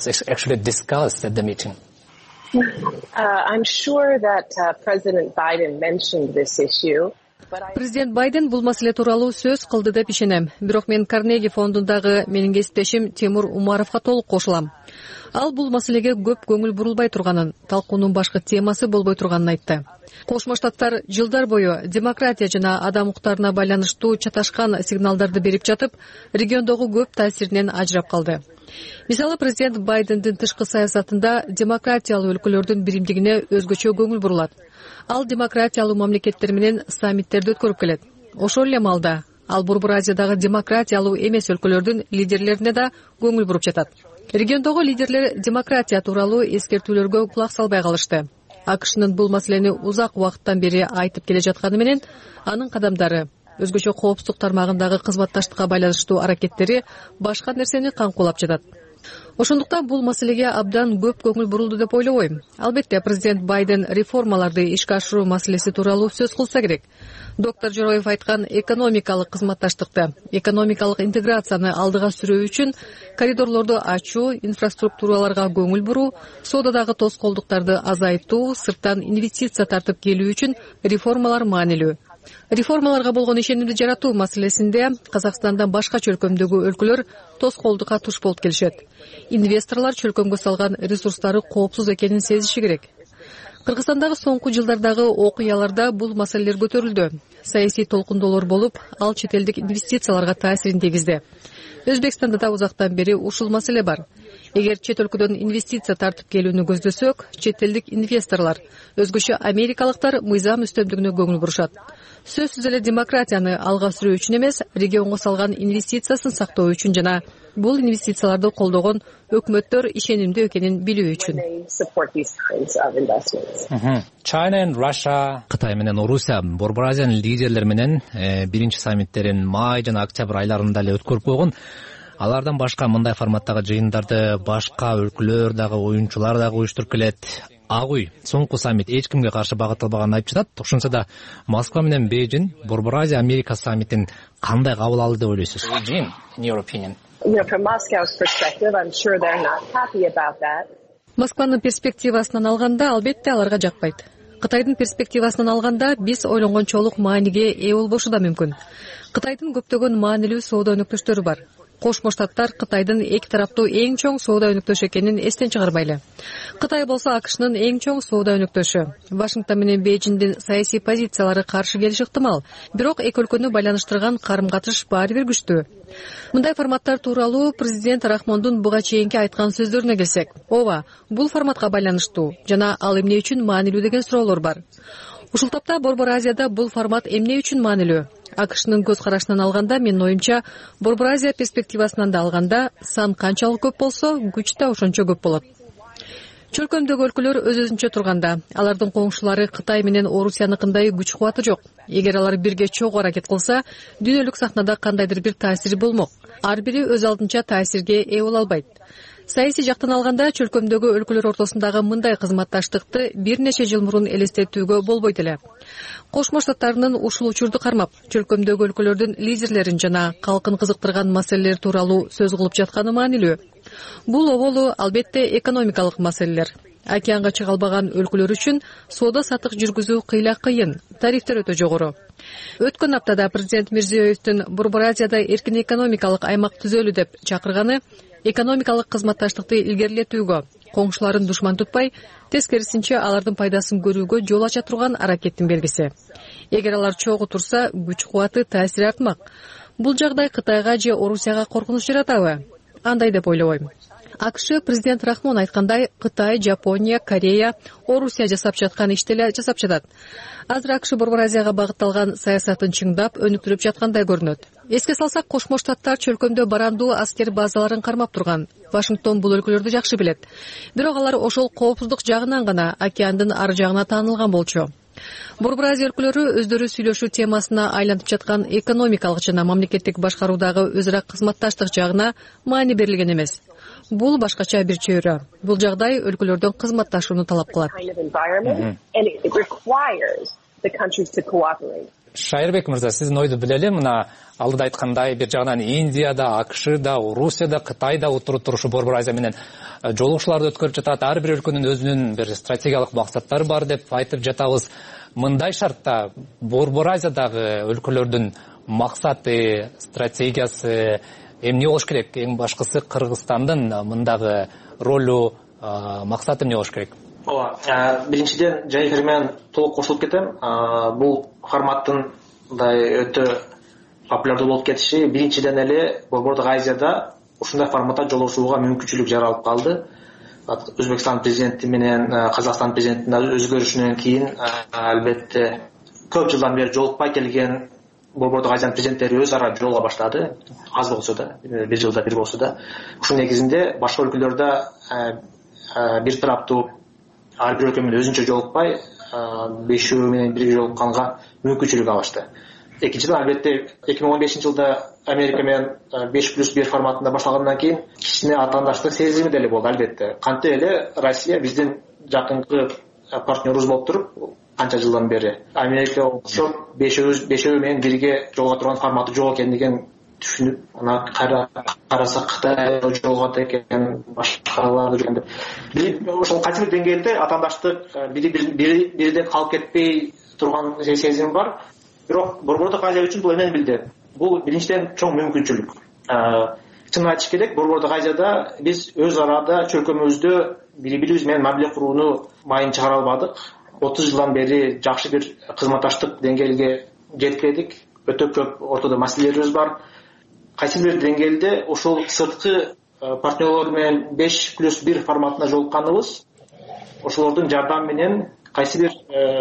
I'm sure that President Biden mentioned this issue. Президент Байден бул маселе тууралуу сөз кылды деп ишенем. Бирок мен Карнеги фондундагы менин кесиптешим Тимур Умаровго толук кошулам. Ал бул маселеге көп көңүл бурулбай турганын, талкуунун башкы темасы болбой турганын айтты. Кошмо Штаттар жылдар бою демократия жана адам укуктарына байланыштуу чаташкан сигналдарды берип жатып, региондогу көп таасиринен ажырап калды. Мисалы, президент Байдендин тышкы саясатында демократиялуу өлкөлөрдүн биримдигине өзгөчө көңүл бурулат. Ал демократиялуу мамлекеттер менен саммиттерди өткөрүп келет. Ошол эле маалда ал Борбор Азиядагы демократиялуу эмес өлкөлөрдүн лидерлерине да көңүл буруп жатат. Региондогу лидерлер демократия тууралуу эскертүүлөргө кулак салбай калышты. АКШнын бул маселени узак убакыттан бери айтып келе жатканы менен анын кадамдары, өзгөчө коопсуздук тармагындагы кызматташтыкка байланыштуу аракеттери башка нерсени каңкулап жатат. Ошондуктан бул маселеге абдан көп көңүл бурулду деп ойлобойм. Албетте, президент Байден реформаларды ишке ашыруу маселеси тууралуу сөз кылса керек. Доктор Жороев айткан экономикалык кызматташтыкты, экономикалык интеграцияны алдыга сүрүү үчүн коридорлорду ачуу, инфраструктураларга көңүл буруу, соодадагы тоскоолдуктарды азайтуу, сырттан инвестиция тартып келүү үчүн реформалар маанилүү. Реформаларга болгон ишенимди жаратуу маселесинде Казакстандан башка чөлкөмдөгү өлкөлөр тоскоолдукка туш болуп келишет. Инвесторлор чөлкөмгө салган ресурстары коопсуз экенин сезиши керек. Кыргызстандагы соңку жылдардагы окуяларда бул маселелер көтөрүлдү. Саясий толкундоолор болуп, ал чет элдик инвестицияларга таасирин тийгизди. Өзбекстанда да узактан бери ушул маселе бар. Эгер чет өлкөдөн инвестиция тартып келүүнү көздөсөк, чет элдик инвесторлор, өзгөчө америкалыктар мыйзам үстөмдүгүнө көңүл бурушат. Сөзсүз эле демократияны алга сүрүү үчүн эмес, регионго салган инвестициясын сактоо үчүн жана бул инвестицияларды колдогон өкмөттөр ишенимдүү экенин билүү үчүн. Кытай менен Орусия Борбор Азиянын лидерлери менен биринчи саммиттерин май жана октябрь айларында эле өткөрүп койгон. Алардан башка мындай форматтагы жыйындарды башка өлкөлөр дагы, оюнчулар дагы уюштуруп келет. Ак үй соңку саммит эч кимге каршы багытталбаганын айтып жатат. Ошонсо да Москва менен Бейжин Борбор Азия Америка саммитин кандай кабыл алды деп ойлойсуз? Москванын перспективасынан алганда, албетте аларга жакпайт. Кытайдын перспективасынан алганда, биз ойлонгончолук мааниге ээ болбошу да мүмкүн. Кытайдын көптөгөн маанилүү соода өнөктөштөрү бар. Кошмо Штаттар Кытайдын эки тараптуу эң чоң соода өнөктөшү экенин эстен чыгарбайлы. Кытай болсо АКШнын эң чоң соода өнөктөшү. Вашингтон менен Бейжиндин саясий позициялары каршы келиши ыктымал, бирок эки өлкөнү байланыштырган карым-катыш баары бир күчтүү. Мындай форматтар тууралуу президент Рахмондун буга чейинки айткан сөздөрүнө келсек, ооба, бул форматка байланыштуу жана ал эмне үчүн маанилүү деген суроолор бар. Ушул тапта Борбор Азияда бул формат эмне үчүн маанилүү? АКШнын көз карашынан алганда, менин оюмча, Борбор Азия перспективасынан да алганда, сан канчалык көп болсо, күч да ошончо көп болот. Чөлкөмдөгү өлкөлөр өз-өзүнчө турганда, алардын коңшулары Кытай менен Орусияныкындай күч кубаты жок. Эгер алар бирге чогуу аракет кылса, дүйнөлүк сахнада кандайдыр бир таасири болмок. Ар бири өз алдынча таасирге ээ боло албайт. Саясий жактан алганда, чөлкөмдөгү өлкөлөр ортосундагы мындай кызматташтыкты бир нече жыл мурун элестетүүгө болбойт эле. Кошмо Штаттарынын ушул учурду кармап, чөлкөмдөгү өлкөлөрдүн лидерлерин жана калкын кызыктырган маселелер тууралуу сөз кылып жатканы маанилүү. Бул оболу албетте экономикалык маселелер. Океанга чыга албаган өлкөлөр үчүн соода сатык жүргүзүү кыйла кыйын, тарифтер өтө жогору. Өткөн аптада президент Мирзиёевдин Борбор Азияда эркин экономикалык аймак түзөлү деп чакырганы экономикалык кызматташтыкты илгерилетүүгө, коңшуларын душман тутпай, тескерисинче алардын пайдасын көрүүгө жол ача турган аракеттин белгиси. Эгер алар чогуу турса, күч кубаты, таасири артмак. Бул жагдай Кытайга же Орусияга коркунуч жаратабы? Андай деп ойлобойм. АКШ президент Рахмон айткандай, Кытай, Жапония, Корея, Орусия жасап жаткан ишти эле жасап жатат. Азыр АКШ Борбор Азияга багытталган саясатын чыңдап, өнүктүрүп жаткандай көрүнөт. Эске салсак, Кошмо Штаттар чөлкөмдө барандуу аскер базаларын кармап турган. Вашингтон бул өлкөлөрдү жакшы билет. Бирок алар ошол коопсуздук жагынан гана океандын ар жагына таанылган болчу. Борбор Азия өлкөлөрү өздөрү сүйлөшүү темасына айланып жаткан экономикалык жана мамлекеттик башкаруудагы өзара кызматташтык жагына маани берилген эмес. Бул башкача бир чөйрө. Бул жагдай өлкөлөрдөн кызматташууну талап кылат. Шайырбек мырза, сиздин ойду билели, мына алдыда айткандай бир жагынан Индияда, АКШда, Орусияда, Кытайда отуруп турушу Борбор Азия менен жолугушууларды өткөрүп жатат. Ар бир өлкөнүн өзүнүн бир стратегиялык максаттары бар деп айтып жатабыз. Мындай шартта Борбор Азиядагы өлкөлөрдүн максаты, стратегиясы эмне болуш керек? Эң башкысы Кыргызстандын мындагы ролу, максаты эмне болуш керек? Ооба, биринчиден жай пикир менен толук кошулуп кетем. Бул форматтын мындай өтө популярдуу болуп кетиши биринчиден эле Борбордук Азияда ушундай форматта жолугушууга мүмкүнчүлүк жаралып калды. Өзбекстан президенти менен Казакстан президентинин өзгөрүшүнөн кийин албетте көп жылдан бери жолукпай келген Борбордук Азиянын президенттери өз ара жолуга баштады. Аз болсо да, бир жылда бир болсо да. Ушун негизинде башка өлкөлөрдө бир тараптуу ар бир өлкө менен өзүнчө жолукпай, бешөө менен бирге жолукканга мүмкүнчүлүк алышты. Экинчиден, албетте 2015-жылда Америка менен 5+1 форматында башталгандан кийин кичине атаандаштык сезими деле болду, албетте. Кантип эле Россия биздин жакынкы партнерибиз болуп туруп, канча жылдан бери Америка окшоп бешөө менен бирге жолуга турган форматы жок экендигин түшүнүп, ана караса Кытай жолугат экен, башкалар жүргөн деп. Ошол кайсы бир деңгээлде атаандаштык бириден калып кетпей турган сезим бар. Бирок Борбордук Азия үчүн бул эмнени билди? Бул биринчиден чоң мүмкүнчүлүк. Чын айтыш керек, Борбордук Азияда биз өз арада чөлкөмүздө бири-бирибиз менен мамиле курууну майын чыгара албадык. 30 жылдан бери жакшы бир кызматташтык деңгээлге жетпедик. Өтө көп ортодо маселелерибиз бар. Кайсы бир деңгээлде ошол сырткы партнерлор менен 5+1 форматына жолукканыбыз, ошолордун жардамы менен кайсы бир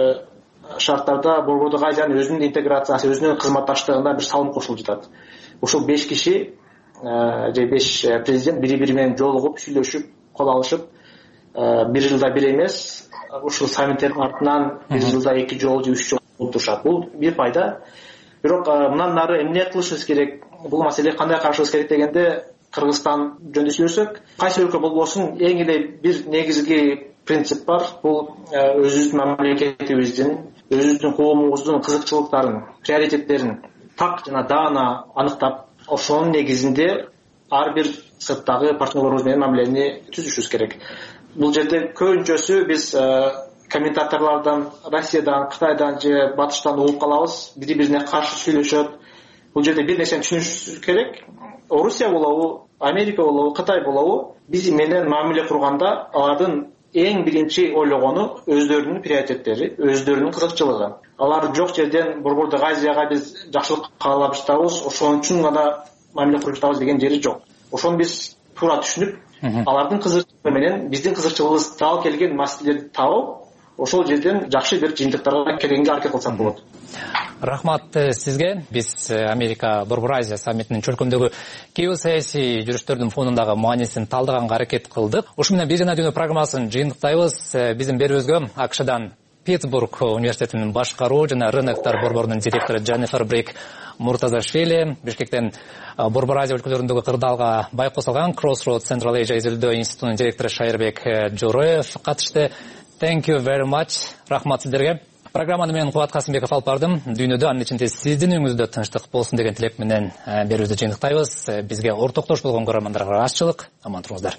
шарттарда Борбордук Азиянын өзүнүн интеграциясы, өзүнүн кызматташтыгына бир салым кошулуп жатат. Ошол 5 киши же 5 президент бири-бири менен жолугуп, сүйлөшүп, кол алышып, бир жылда бир эмес, ушул саммиттердин артынан бир жылда 2 жолу же 3 жолу болуп турушат. Бул бир пайда. Бирок мындан нары эмне кылышыбыз керек? Бул маселеге кандай карашыбыз керек дегенде, Кыргызстан жөнүндө сүйлөсөк, кайсы өлкө болбосун эң эле бир негизги принцип бар. Бул өзүбүздүн мамлекетибиздин, өзүбүздүн коомубуздун кызыкчылыктарын, приоритеттерин так жана даана аныктап, ошонун негизинде ар бир сырттагы партнерлорубуз менен мамилени түзүшүбүз керек. Бул жерде көбүнчөсү биз комментаторлордон, Россиядан, Кытайдан же Батыштан угуп калабыз, бири-бирине каршы сүйлөшөт. Бул жерде бир нерсени түшүнүшүбүз керек. Орусия болобу, Америка болобу, Кытай болобу, биз менен мамиле курганда алардын эң биринчи ойлогону өздөрүнүн приоритеттери, өздөрүнүн кызыкчылыгы. Алар жок жерден Борбордук Азияга биз жакшылык каалап жатабыз, ошон үчүн гана мамиле куруп жатабыз деген жери жок. Ошону биз туура түшүнүп, алардын кызыкчылыгы менен биздин кызыкчылыгыбыз таал келген маселелерди таап, ошол жерден жакшы бир жыйынтыктарга келгенге аракет кылсак болот. Рахмат сизге. Биз Америка Борбор Азия саммитинин чөлкөмдөгү геосаясий жүрүштөрдүн фонундагы маанисин талдаганга аракет кылдык. Ушу менен Бир жана дүйнө программасын жыйынтыктайбыз. Биздин берүүбүзгө АКШдан Питтсбург университетинин башкаруу жана рыноктор борборунун директору Дженнифер Брик Муртазашвили, Бишкектен Борбор Азия өлкөлөрүндөгү кырдаалга бай косулган Crossroads Central Asia изилдөө институтунун директору Шайырбек Жороев катышты. Thank you very much. Рахмат сиздерге. Программаны мен Кубат Касымбеков алып бардым. Дүйнөдө, анын ичинде сиздин үйүңүздө тынчтык болсун деген тилек менен берүүбүздү жыйынтыктайбыз. Бизге ортоктош болгон көрөрмандарга ырахчылык. Аман туруңуздар.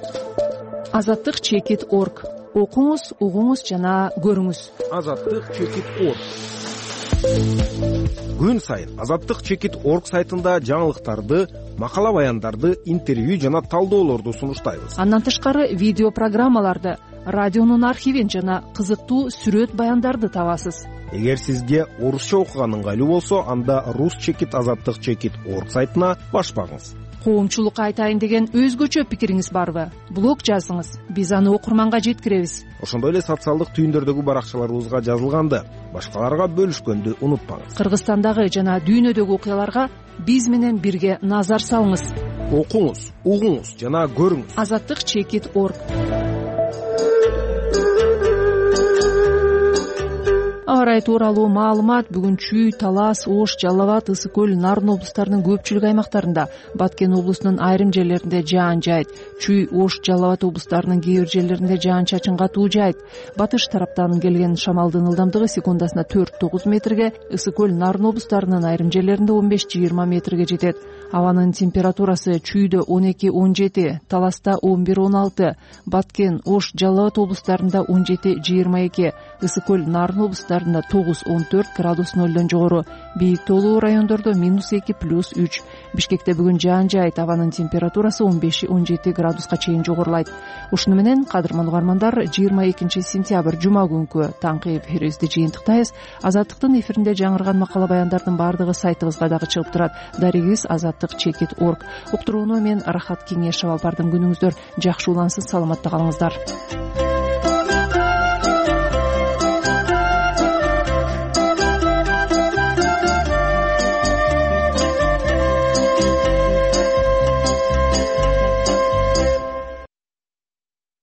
Azatlyk.org. Окуңуз, угуңуз жана көрүңүз. Azatlyk.org. Күн сайын Azatlyk.org сайтында жаңылыктарды, макала баяндарды, интервью жана талдоолорду сунуштайбыз. Андан тышкары видео программаларды, радионун архивин жана кызыктуу сүрөт баяндарды табасыз. Эгер сизге орусча окуган ыңгайлуу болсо, анда rus.azatlyk.org сайтына башпагыңыз. Коомчулукка айтайын деген өзгөчө пикириңиз барбы? Блог жазыңыз. Биз аны окурманга жеткиребиз. Ошондой эле социалдык түйүндөрдөгү баракчаларыбызга жазылганды, башкаларга бөлүшкөндү унутпаңыз. Кыргызстандагы жана дүйнөдөгү окуяларга биз менен бирге назар салыңыз. Окуңуз, угуңуз жана көрүңүз. Azatlyk.org. Аба ырайы тууралуу маалымат бүгүн Чүй, Талас, Ош, Жалал абад, Ысык көл, Нарын облустарынын көпчүлүк аймактарында, Баткен облусунун айрым жерлеринде жаан жаайт. Чүй, Ош, Жалал абад облустарынын кээ бир жерлеринде жаан-чачын катуу жаайт. Батыш тараптан келген шамалдын ылдамдыгы секундасына 4-9 метрге, Ысык көл, Нарын облустарынын айрым жерлеринде 15-20 метрге жетет. Абанын температурасы Чүйдө 12-17, Таласта 11-16, Баткен, Ош, Жалал абад облустарында 17-22, Ысык көл, Нарын облустарында 9-14 градус нөлдөн жогору, бийик тоолуу райондордо -2, +3. Бишкекте бүгүн жаан жаайт, абанын температурасы 15-17 градуска чейин жогорулайт. Ушуну менен кадырман угармандар, 22 сентябрь жума күнкү таңкы эфирибизди жыйынтыктайбыз. Азаттыктын эфиринде жаңырган макала баяндардын баардыгы сайтыбызга дагы чыгып турат. Дарегибиз azattik.org. Уктурууну мен Рахат Кеңешова алып бардым. Күнүңүздөр жакшы улансын, саламатта калыңыздар.